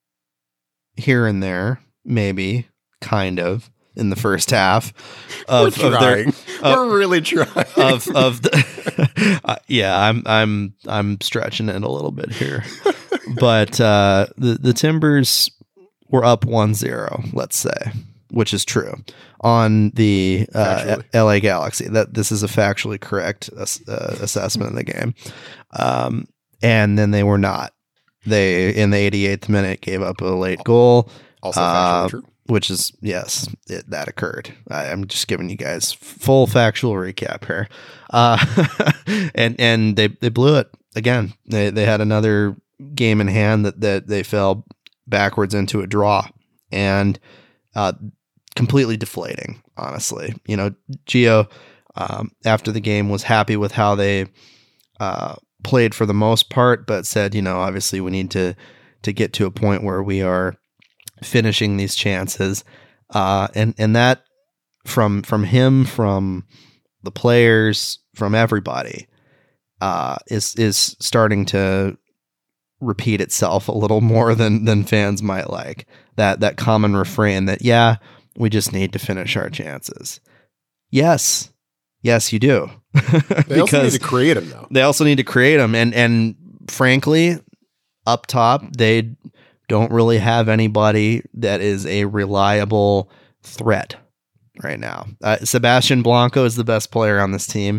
here and there, maybe, kind of, in the first half of, We're of their, trying. of, We're really trying. of of the uh, yeah, I'm I'm I'm stretching it a little bit here. But uh, the the Timbers were up one zero, let's say, which is true, on the uh, L A Galaxy. That this is a factually correct ass- uh, assessment of the game. Um, and then they were not. They, in the eighty-eighth minute, gave up a late goal. Also uh, factually true. Which is, yes, it, that occurred. I, I'm just giving you guys full factual recap here. Uh, and and they, they blew it again. They they had another game in hand that, that they fell backwards into a draw. And uh, completely deflating, honestly. You know, Gio, um, after the game, was happy with how they uh, played for the most part, but said, you know, obviously we need to to get to a point where we are finishing these chances, uh, and and that from from him, from the players, from everybody, uh, is is starting to repeat itself a little more than than fans might like. That that common refrain that yeah, we just need to finish our chances. Yes, yes, you do. They also need to create them, though. They also need to create them, and and frankly, up top they don't really have anybody that is a reliable threat right now. Uh, Sebastian Blanco is the best player on this team.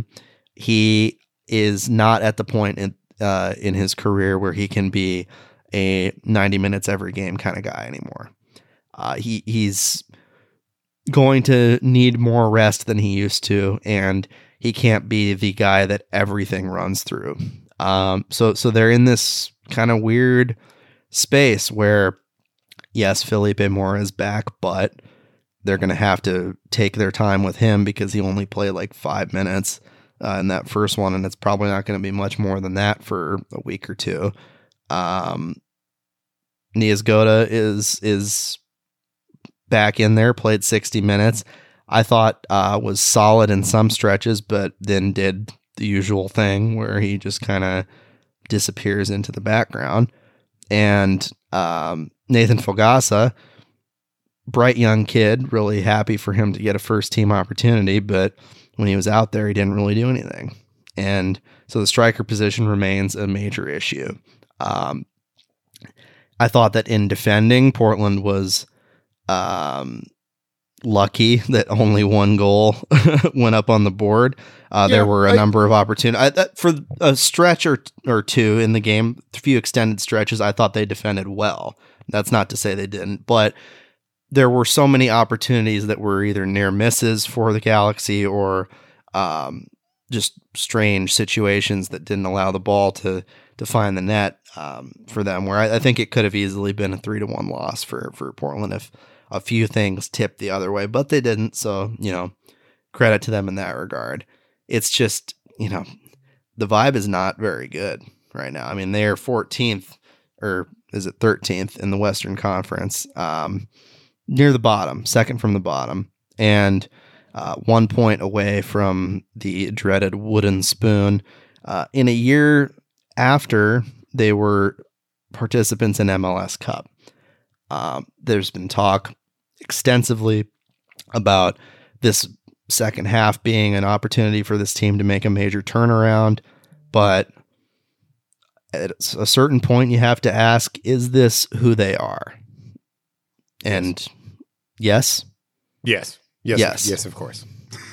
He is not at the point in uh, in his career where he can be a ninety minutes every game kind of guy anymore. Uh, he he's going to need more rest than he used to, and he can't be the guy that everything runs through. Um, so so they're in this kind of weird space where, yes, Felipe Mora is back, but they're going to have to take their time with him because he only played like five minutes uh, in that first one, and it's probably not going to be much more than that for a week or two. Um, Niezgoda is is back in there, played sixty minutes. I thought uh, was solid in some stretches, but then did the usual thing where he just kind of disappears into the background. And um, Nathan Fogasa, bright young kid, really happy for him to get a first team opportunity, but when he was out there, he didn't really do anything. And so the striker position remains a major issue. Um, I thought that in defending, Portland was um, lucky that only one goal went up on the board. Uh, Yeah, there were a I- number of opportunities uh, for a stretch or, or two in the game, a few extended stretches. I thought they defended well. That's not to say they didn't, but there were so many opportunities that were either near misses for the Galaxy or um, just strange situations that didn't allow the ball to to find the net um, for them. Where I, I think it could have easily been a three to one loss for for Portland if a few things tipped the other way, but they didn't. So you know, credit to them in that regard. It's just, you know, the vibe is not very good right now. I mean, they are fourteenth, or is it thirteenth in the Western Conference, um, near the bottom, second from the bottom, and uh, one point away from the dreaded wooden spoon. Uh, in a year after they were participants in M L S Cup, um, there's been talk extensively about this second half being an opportunity for this team to make a major turnaround, but at a certain point you have to ask, is this who they are? And yes. Yes. Yes. Yes. Yes, of course.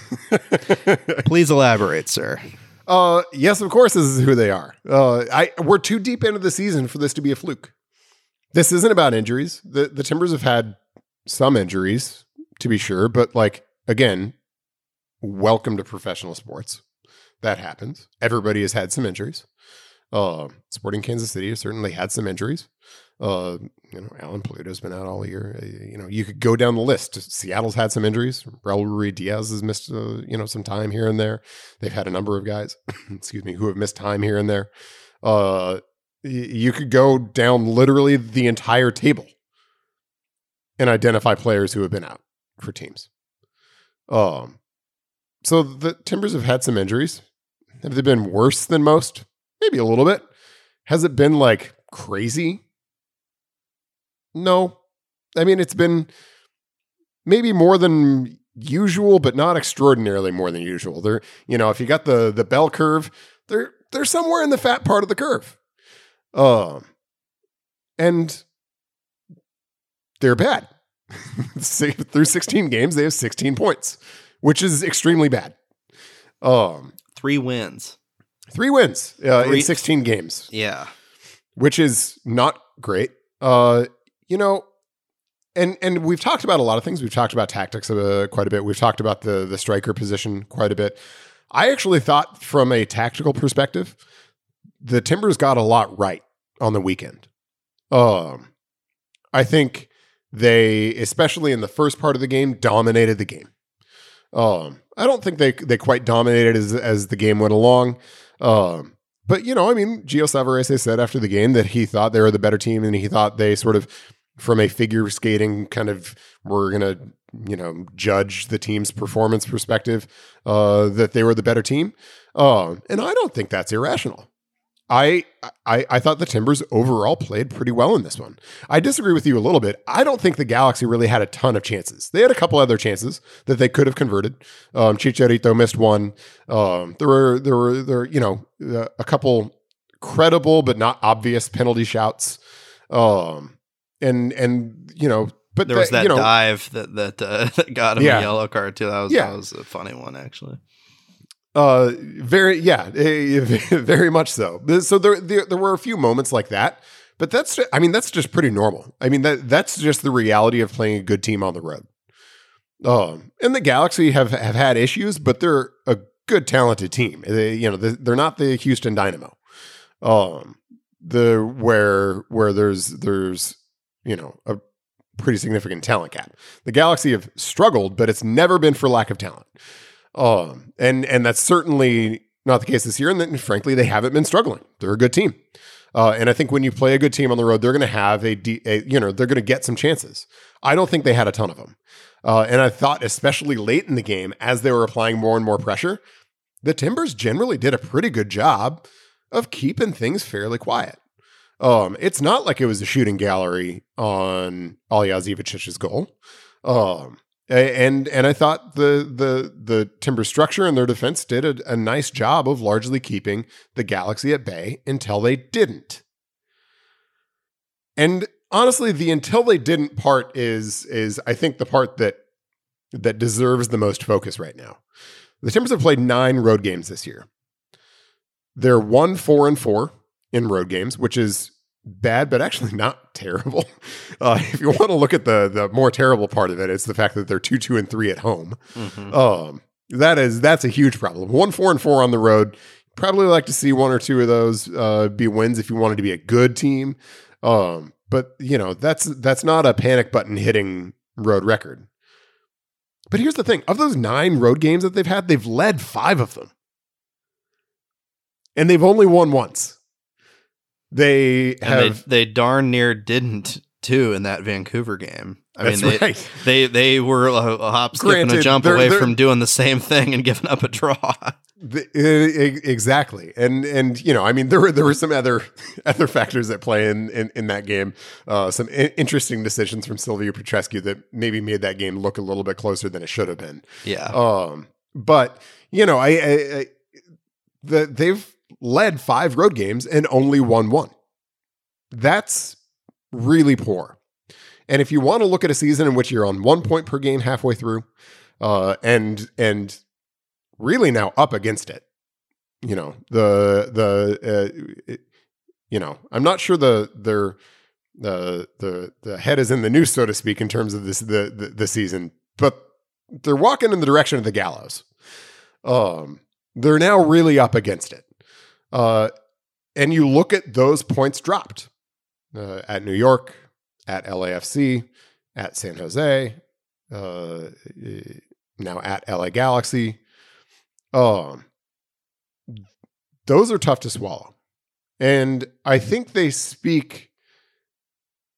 Please elaborate, sir. Uh, yes, of course, this is who they are. Uh, I we're too deep into the season for this to be a fluke. This isn't about injuries. The the Timbers have had some injuries, to be sure, but like, again, welcome to professional sports. That happens. Everybody has had some injuries. Uh, Sporting Kansas City has certainly had some injuries. Uh, you know, Alan Paluto's been out all year. Uh, you know, you could go down the list. Seattle's had some injuries. Raul Ruiz Diaz has missed, uh, you know, some time here and there. They've had a number of guys, excuse me, who have missed time here and there. Uh, y- you could go down literally the entire table and identify players who have been out for teams. Um, so the Timbers have had some injuries. Have they been worse than most? Maybe a little bit. Has it been like crazy? No. I mean, it's been maybe more than usual, but not extraordinarily more than usual. They're, you know, if you got the the bell curve, they're they're somewhere in the fat part of the curve. Um, and they're bad. Through sixteen games, they have sixteen points, which is extremely bad. Um, Three wins. Three wins uh, Three. in sixteen games. Yeah. Which is not great. Uh, you know, and and we've talked about a lot of things. We've talked about tactics uh, quite a bit. We've talked about the the striker position quite a bit. I actually thought from a tactical perspective, the Timbers got a lot right on the weekend. Um, I think they, especially in the first part of the game, dominated the game. Um, I don't think they they quite dominated as as the game went along. Um, but you know, I mean, Gio Savarese said after the game that he thought they were the better team, and he thought they sort of, from a figure skating kind of, were going to, you know, judge the team's performance perspective, uh, that they were the better team. Uh, and I don't think that's irrational. I, I I thought the Timbers overall played pretty well in this one. I disagree with you a little bit. I don't think the Galaxy really had a ton of chances. They had a couple other chances that they could have converted. Um, Chicharito missed one. Um, there were there were there you know uh, a couple credible but not obvious penalty shouts. Um, and and you know, but There was the, that you know, dive that that, uh, that got him Yeah. a yellow card too. That was Yeah. that was a funny one actually. Uh, very, yeah, eh, very much so. So there, there, there were a few moments like that, but that's, I mean, that's just pretty normal. I mean, that that's just the reality of playing a good team on the road. Um, and the Galaxy have, have had issues, but they're a good, talented team. They, you know, they're not the Houston Dynamo. Um, the where where there's there's you know a pretty significant talent gap. The Galaxy have struggled, but it's never been for lack of talent. Um, and, and that's certainly not the case this year. And then, frankly, they haven't been struggling. They're a good team. Uh, and I think when you play a good team on the road, they're going to have a, de- a, you know, they're going to get some chances. I don't think they had a ton of them. Uh, and I thought, especially late in the game, as they were applying more and more pressure, the Timbers generally did a pretty good job of keeping things fairly quiet. Um, it's not like it was a shooting gallery on Alija Ivicic's goal. Um, And and I thought the the the Timber structure and their defense did a, a nice job of largely keeping the Galaxy at bay until they didn't. And honestly, the until they didn't part is is I think the part that that deserves the most focus right now. The Timbers have played nine road games this year. They're one, four, and four in road games, which is bad, but actually not terrible. Uh, if you want to look at the the more terrible part of it, it's the fact that they're two, two, and three at home. Mm-hmm. Um, that is that's a huge problem. One, four, and four on the road. Probably like to see one or two of those uh, be wins if you wanted to be a good team. Um, but you know that's that's not a panic button hitting road record. But here's the thing: of those nine road games that they've had, they've led five of them, and they've only won once. They And have they, they darn near didn't too in that Vancouver game. I That's mean, they, right. they they were a, a hop, skip, and a Granted, jump they're- away they're- from doing the same thing and giving up a draw. The, e- exactly, and and you know, I mean, there were there were some other other factors at play in in, in that game. Uh, some I- interesting decisions from Silvio Petrescu that maybe made that game look a little bit closer than it should have been. Yeah. Um, but you know, I, I, I the they've led five road games and only won one. That's really poor. And if you want to look at a season in which you're on one point per game halfway through, uh, and and really now up against it, you know the the uh, it, you know I'm not sure the their the the the head is in the noose, so to speak, in terms of this the the, the season, but they're walking in the direction of the gallows. Um, they're now really up against it, uh, and you look at those points dropped uh, at New York, at L A F C, at San Jose, uh, now at L A Galaxy. Um, those are tough to swallow. And I think they speak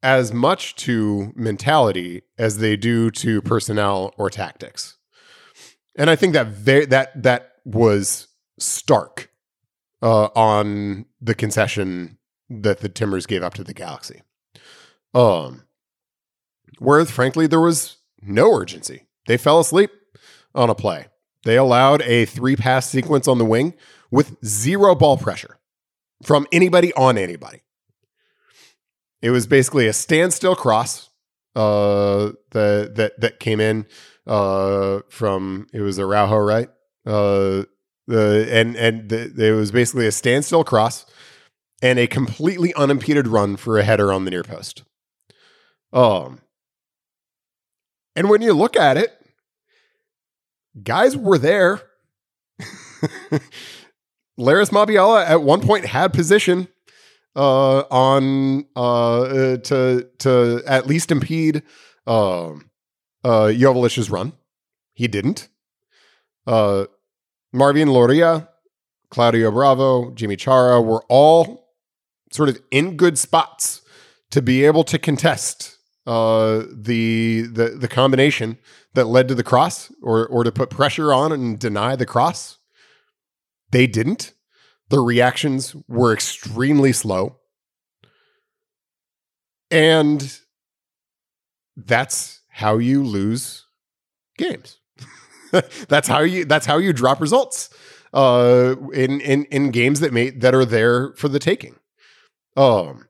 as much to mentality as they do to personnel or tactics. And I think that very, that that was stark uh, on the concession that the Timbers gave up to the Galaxy. Um, whereas, frankly, there was no urgency. They fell asleep on a play. They allowed a three-pass sequence on the wing with zero ball pressure from anybody on anybody. It was basically a standstill cross uh, that that that came in uh, from it was Araujo, right? Uh, the and and the, it was basically a standstill cross and a completely unimpeded run for a header on the near post. Um, and when you look at it, guys were there. Larrys Mabiala at one point had position uh, on uh, to to at least impede uh, uh, Jovelish's run. He didn't. Uh, Marvin Loria, Claudio Bravo, Jimmy Chara were all sort of in good spots to be able to contest uh, the the the combination that led to the cross, or or to put pressure on and deny the cross. They didn't. The reactions were extremely slow. And that's how you lose games. that's how you that's how you drop results uh, in in in games that may that are there for the taking. Um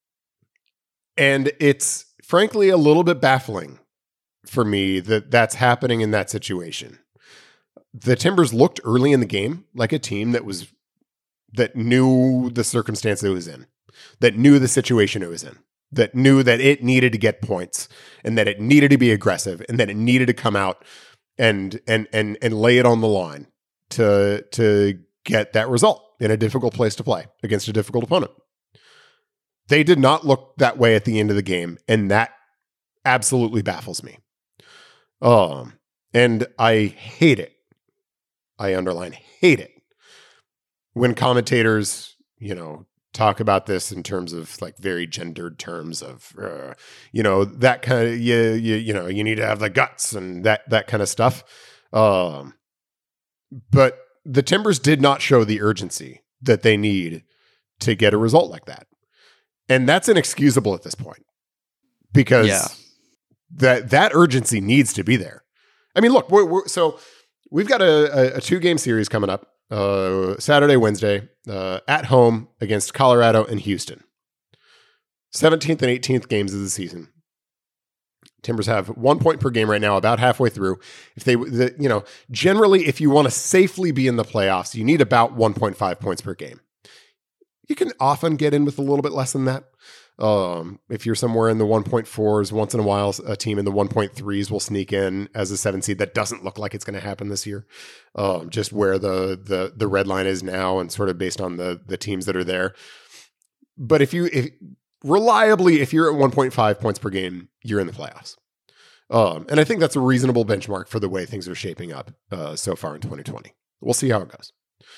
and it's frankly a little bit baffling for me that that's happening in that situation. The Timbers looked early in the game like a team that was that knew the circumstance it was in, that knew the situation it was in, that knew that it needed to get points and that it needed to be aggressive and that it needed to come out and and and and lay it on the line to to get that result in a difficult place to play against a difficult opponent. They did not look that way at the end of the game, and that absolutely baffles me. Um, and I hate it. I underline hate it when commentators, you know, talk about this in terms of like very gendered terms of, uh, you know, that kind of, you, you, you know, you need to have the guts and that, that kind of stuff. Um, but the Timbers did not show the urgency that they need to get a result like that. And that's inexcusable at this point because yeah. that, that urgency needs to be there. I mean, look, we're, we're so we've got a, a, a two game series coming up. Uh, Saturday, Wednesday, uh, at home against Colorado and Houston. seventeenth and eighteenth games of the season. Timbers have one point per game right now, about halfway through. If they, the, you know, generally, if you want to safely be in the playoffs, you need about one point five points per game. You can often get in with a little bit less than that. Um, if you're somewhere in the one point fours, once in a while, a team in the one point threes will sneak in as a seven seed. That doesn't look like it's going to happen this year. Um, just where the, the, the red line is now and sort of based on the, the teams that are there. But if you, if reliably, if you're at one point five points per game, you're in the playoffs. Um, and I think that's a reasonable benchmark for the way things are shaping up, uh, so far in twenty twenty. We'll see how it goes.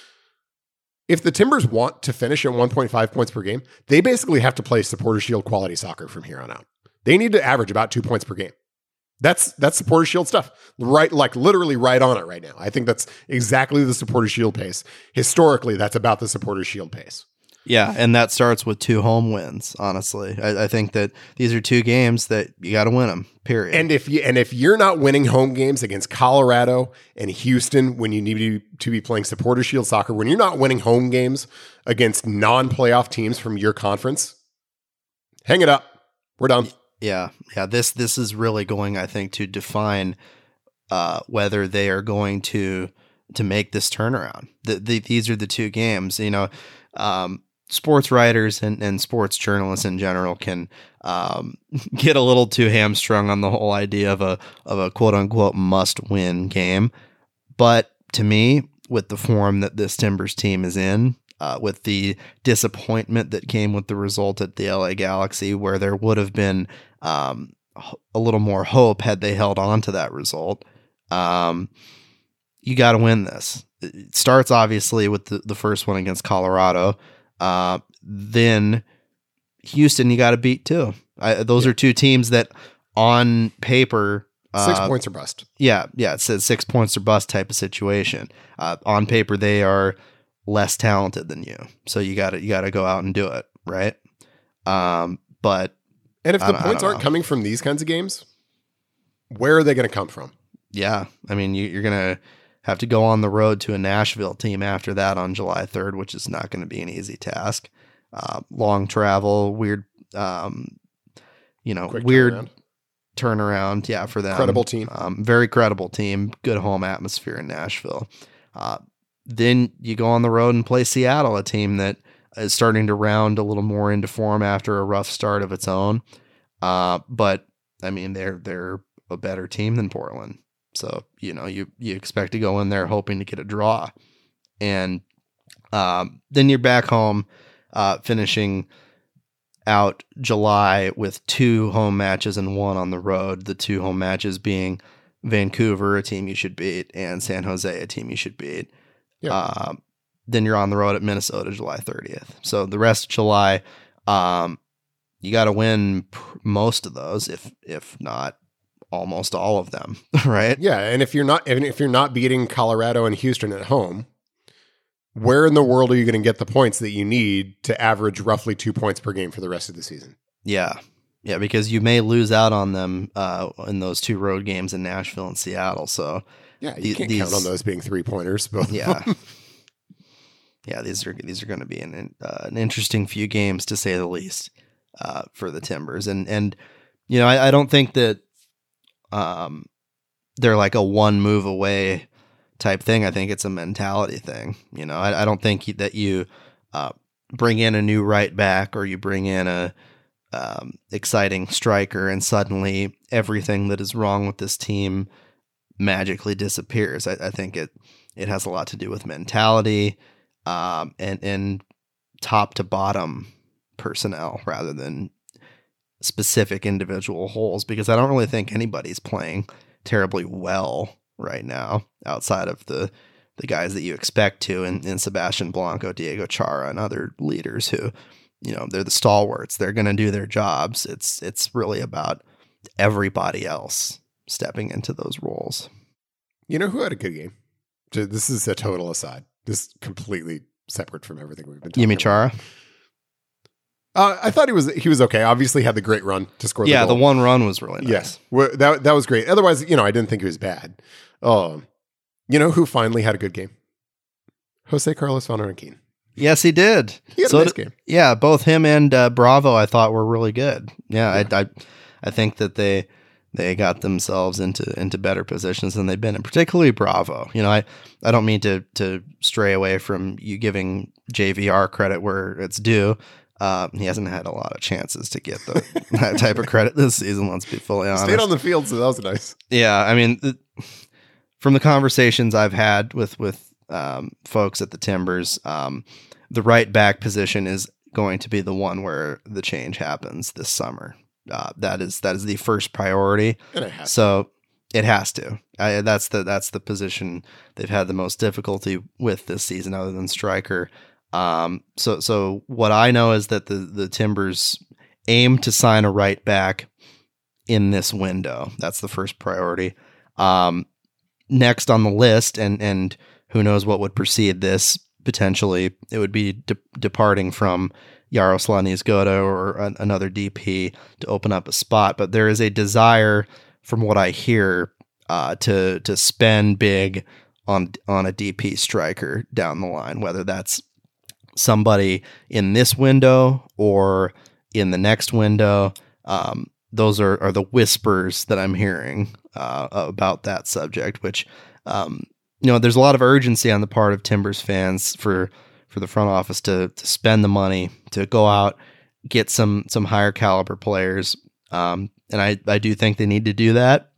If the Timbers want to finish at one point five points per game, they basically have to play Supporter Shield quality soccer from here on out. They need to average about two points per game. That's that's Supporter Shield stuff, right? Like literally right on it right now. I think that's exactly the Supporter Shield pace. Historically, that's about the Supporter Shield pace. Yeah, and that starts with two home wins. Honestly, I, I think that these are two games that you got to win them. Period. And if you and if you're not winning home games against Colorado and Houston when you need to, to be playing Supporter Shield soccer, when you're not winning home games against non-playoff teams from your conference, hang it up. We're done. Yeah, yeah. This this is really going, I think, to define uh, whether they are going to to make this turnaround. The, the, these are the two games. You know. Um, sports writers and, and sports journalists in general can um, get a little too hamstrung on the whole idea of a of a quote unquote must win game. But to me, with the form that this Timbers team is in, uh, with the disappointment that came with the result at the L A Galaxy, where there would have been um, a little more hope had they held on to that result, um, you got to win this. It starts obviously with the, the first one against Colorado. Uh, then Houston, you got to beat too. I, those Yeah. are two teams that on paper, Six uh, points or bust. Yeah, yeah, it says six points or bust type of situation. Uh, on paper, they are less talented than you, so you got to you got to go out and do it, right? Um, but And if I the don't- I points don't aren't know. coming from these kinds of games, where are they going to come from? yeah, I mean, you, you're gonna have to go on the road to a Nashville team after that on July third, which is not going to be an easy task. Uh, long travel, weird, um, you know, Quick weird. turnaround. turnaround, yeah, for them. Credible team. Um, very credible team. Good home atmosphere in Nashville. Uh, then you go on the road and play Seattle, a team that is starting to round a little more into form after a rough start of its own. Uh, but I mean, they're they're a better team than Portland, so you know you you expect to go in there hoping to get a draw, and um, then you're back home, uh, finishing out July with two home matches and one on the road. The two home matches being Vancouver, a team you should beat, and San Jose, a team you should beat. Yeah. Uh, then you're on the road at Minnesota July thirtieth. So the rest of July, um, you got to win pr- most of those, if if not almost all of them, right? Yeah, and if you're not and if you're not beating Colorado and Houston at home, where in the world are you going to get the points that you need to average roughly two points per game for the rest of the season? Yeah. Yeah, because you may lose out on them uh, in those two road games in Nashville and Seattle. So Yeah, you the- can't these- count on those being three pointers. Both. yeah, yeah, these are these are going to be an uh, an interesting few games to say the least uh, for the Timbers, and and you know I, I don't think that um they're like a one move away type thing. I think it's a mentality thing. You know, I, I don't think that you uh, bring in a new right back or you bring in a um, exciting striker and suddenly everything that is wrong with this team magically disappears. I, I think it it has a lot to do with mentality um, and and top to bottom personnel rather than specific individual holes, because I don't really think anybody's playing terribly well right now outside of the the guys that you expect to in, in Sebastian Blanco, Diego Chara, and other leaders who, you know, they're the stalwarts. They're going to do their jobs. It's it's really about everybody else stepping into those roles. You know who had a good game? J- This is a total aside. This is completely separate from everything we've been talking Yimi about. Chara? Uh, I thought he was he was okay. Obviously, had the great run to score. Yeah, the, the goal. one run was really nice. Yes, Well, that that was great. Otherwise, you know, I didn't think he was bad. Um, you know who finally had a good game? Jose Carlos Van Rankin. Yes, he did. He had So a nice d- game. Yeah, both him and uh, Bravo, I thought were really good. Yeah, I, I, I think that they they got themselves into into better positions than they've been, and particularly Bravo. You know, I, I don't mean to to stray away from you giving J V R credit where it's due. Uh, he hasn't had a lot of chances to get the, that type of credit this season. Let's be fully honest. Stayed on the field, so that was nice. Yeah, I mean, th- from the conversations I've had with with um, folks at the Timbers, um, the right back position is going to be the one where the change happens this summer. Uh, that is that is the first priority. And it has So it has to. I, that's the that's the position they've had the most difficulty with this season, other than striker. Um, so so what I know is that the the Timbers aim to sign a right back in this window. That's the first priority. Um, next on the list, and and who knows what would precede this, potentially it would be de- departing from Yaroslav Niezgoda or an, another D P to open up a spot. But there is a desire, from what I hear, uh, to to spend big on on a D P striker down the line, whether that's somebody in this window or in the next window. Um, those are, are the whispers that I'm hearing uh, about that subject, which, um, you know, there's a lot of urgency on the part of Timbers fans for, for the front office to, to spend the money, to go out, get some, some higher caliber players. Um, and I, I do think they need to do that,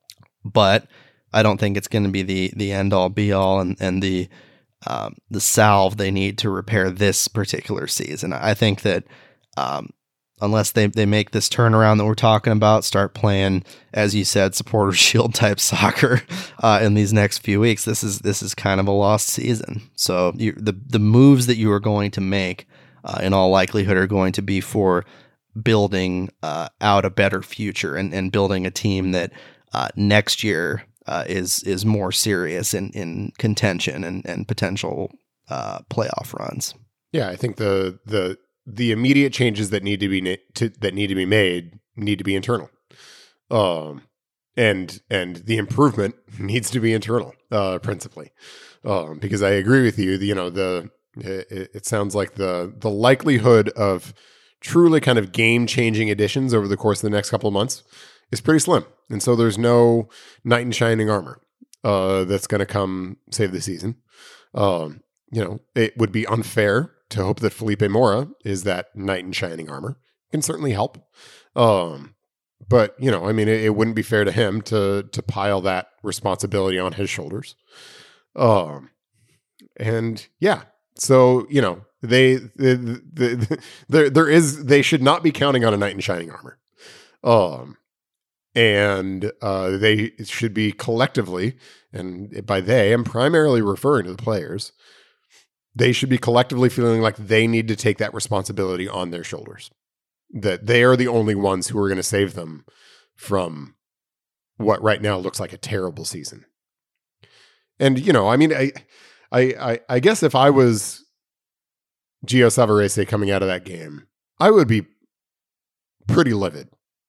but I don't think it's going to be the, the end all be all and, and the, um, the salve they need to repair this particular season. I think that, um, unless they, they make this turnaround that we're talking about, start playing, as you said, supporter shield type soccer uh, in these next few weeks, this is this is kind of a lost season. So you, the the moves that you are going to make, uh, in all likelihood, are going to be for building uh, out a better future and, and building a team that uh, next year uh, is is more serious in, in contention and, and potential uh, playoff runs. Yeah, I think the the the immediate changes that need to be na- to, that need to be made need to be internal, um, and and the improvement needs to be internal, uh, principally, um, because I agree with you. The, you know, the it, it sounds like the the likelihood of truly kind of game changing additions over the course of the next couple of months is pretty slim, and so there's no knight in shining armor uh, that's going to come save the season. Um, you know, it would be unfair to hope that Felipe Mora is that knight in shining armor. It can certainly help. Um, but, you know, I mean, it, it wouldn't be fair to him to to pile that responsibility on his shoulders. Um, and yeah, so, you know, they, the, the, the, there, there is, they should not be counting on a knight in shining armor. Um, and uh, they should be collectively, and by they, I'm primarily referring to the players, they should be collectively feeling like they need to take that responsibility on their shoulders, that they are the only ones who are going to save them from what right now looks like a terrible season. And, you know, I mean, I, I, I, I guess if I was Gio Savarese coming out of that game, I would be pretty livid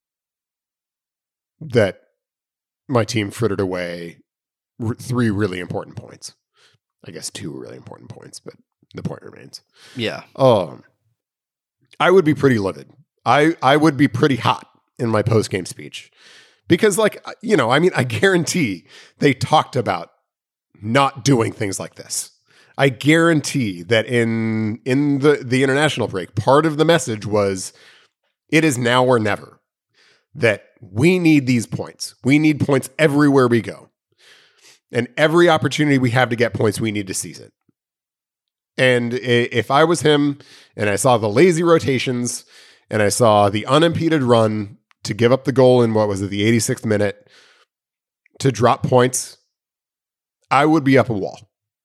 that my team frittered away r- three really important points. I guess two really important points, but the point remains. Yeah. Um, I would be pretty livid. I, I would be pretty hot in my post-game speech because, like, you know, I mean, I guarantee they talked about not doing things like this. I guarantee that in in the, the international break, part of the message was it is now or never, that we need these points. We need points everywhere we go. And every opportunity we have to get points, we need to seize it. And if I was him and I saw the lazy rotations and I saw the unimpeded run to give up the goal in, what was it, the eighty-sixth minute, to drop points, I would be up a wall.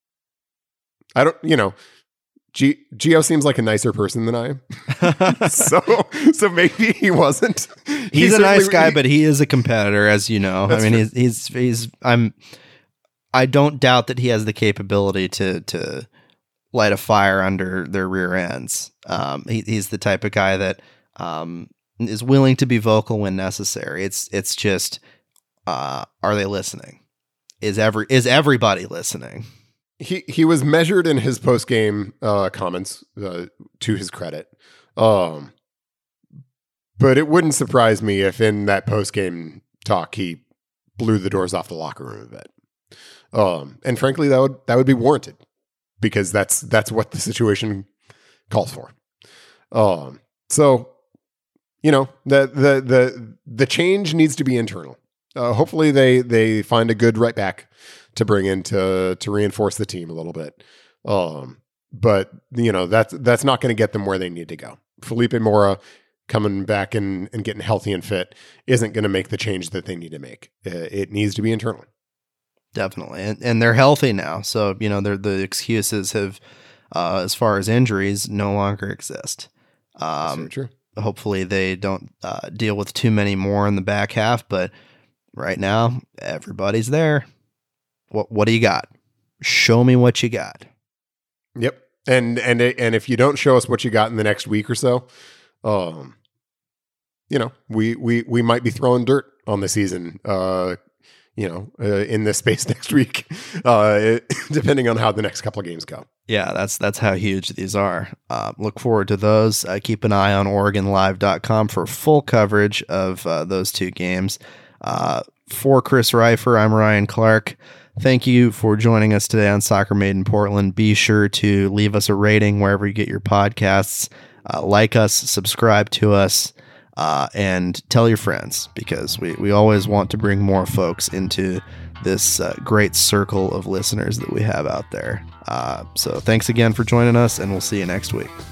I don't, you know, G- Gio seems like a nicer person than I am. so, so maybe he wasn't. He he's a nice guy, he, but he is a competitor, as you know. I mean, he's, he's, he's, I'm, I don't doubt that he has the capability to to light a fire under their rear ends. Um, he, he's the type of guy that um, is willing to be vocal when necessary. It's it's just, uh, are they listening? Is every is everybody listening? He he was measured in his post game uh, comments, uh, to his credit, um, but it wouldn't surprise me if in that post game talk he blew the doors off the locker room a bit. Um, and frankly, that would that would be warranted because that's that's what the situation calls for. Um, so you know the the the the change needs to be internal. Uh, hopefully, they they find a good right back to bring in to to reinforce the team a little bit. Um, but you know that's that's not going to get them where they need to go. Felipe Mora coming back and, and getting healthy and fit isn't going to make the change that they need to make. It, it needs to be internal. Definitely. And, and they're healthy now. So, you know, the excuses have, uh, as far as injuries, no longer exist. Um, true. Hopefully they don't uh, deal with too many more in the back half. But right now, everybody's there. What What do you got? Show me what you got. Yep. And and and if you don't show us what you got in the next week or so, um, you know, we we we might be throwing dirt on the season. Uh, you know, uh, in this space next week, uh, depending on how the next couple of games go. Yeah, that's that's how huge these are. Uh, look forward to those. Uh, keep an eye on Oregon Live dot com for full coverage of uh, those two games. Uh, for Chris Reifer, I'm Ryan Clark. Thank you for joining us today on Soccer Made in Portland. Be sure to leave us a rating wherever you get your podcasts. Uh, like us, subscribe to us, uh, and tell your friends, because we, we always want to bring more folks into this uh, great circle of listeners that we have out there. Uh, so thanks again for joining us, and we'll see you next week.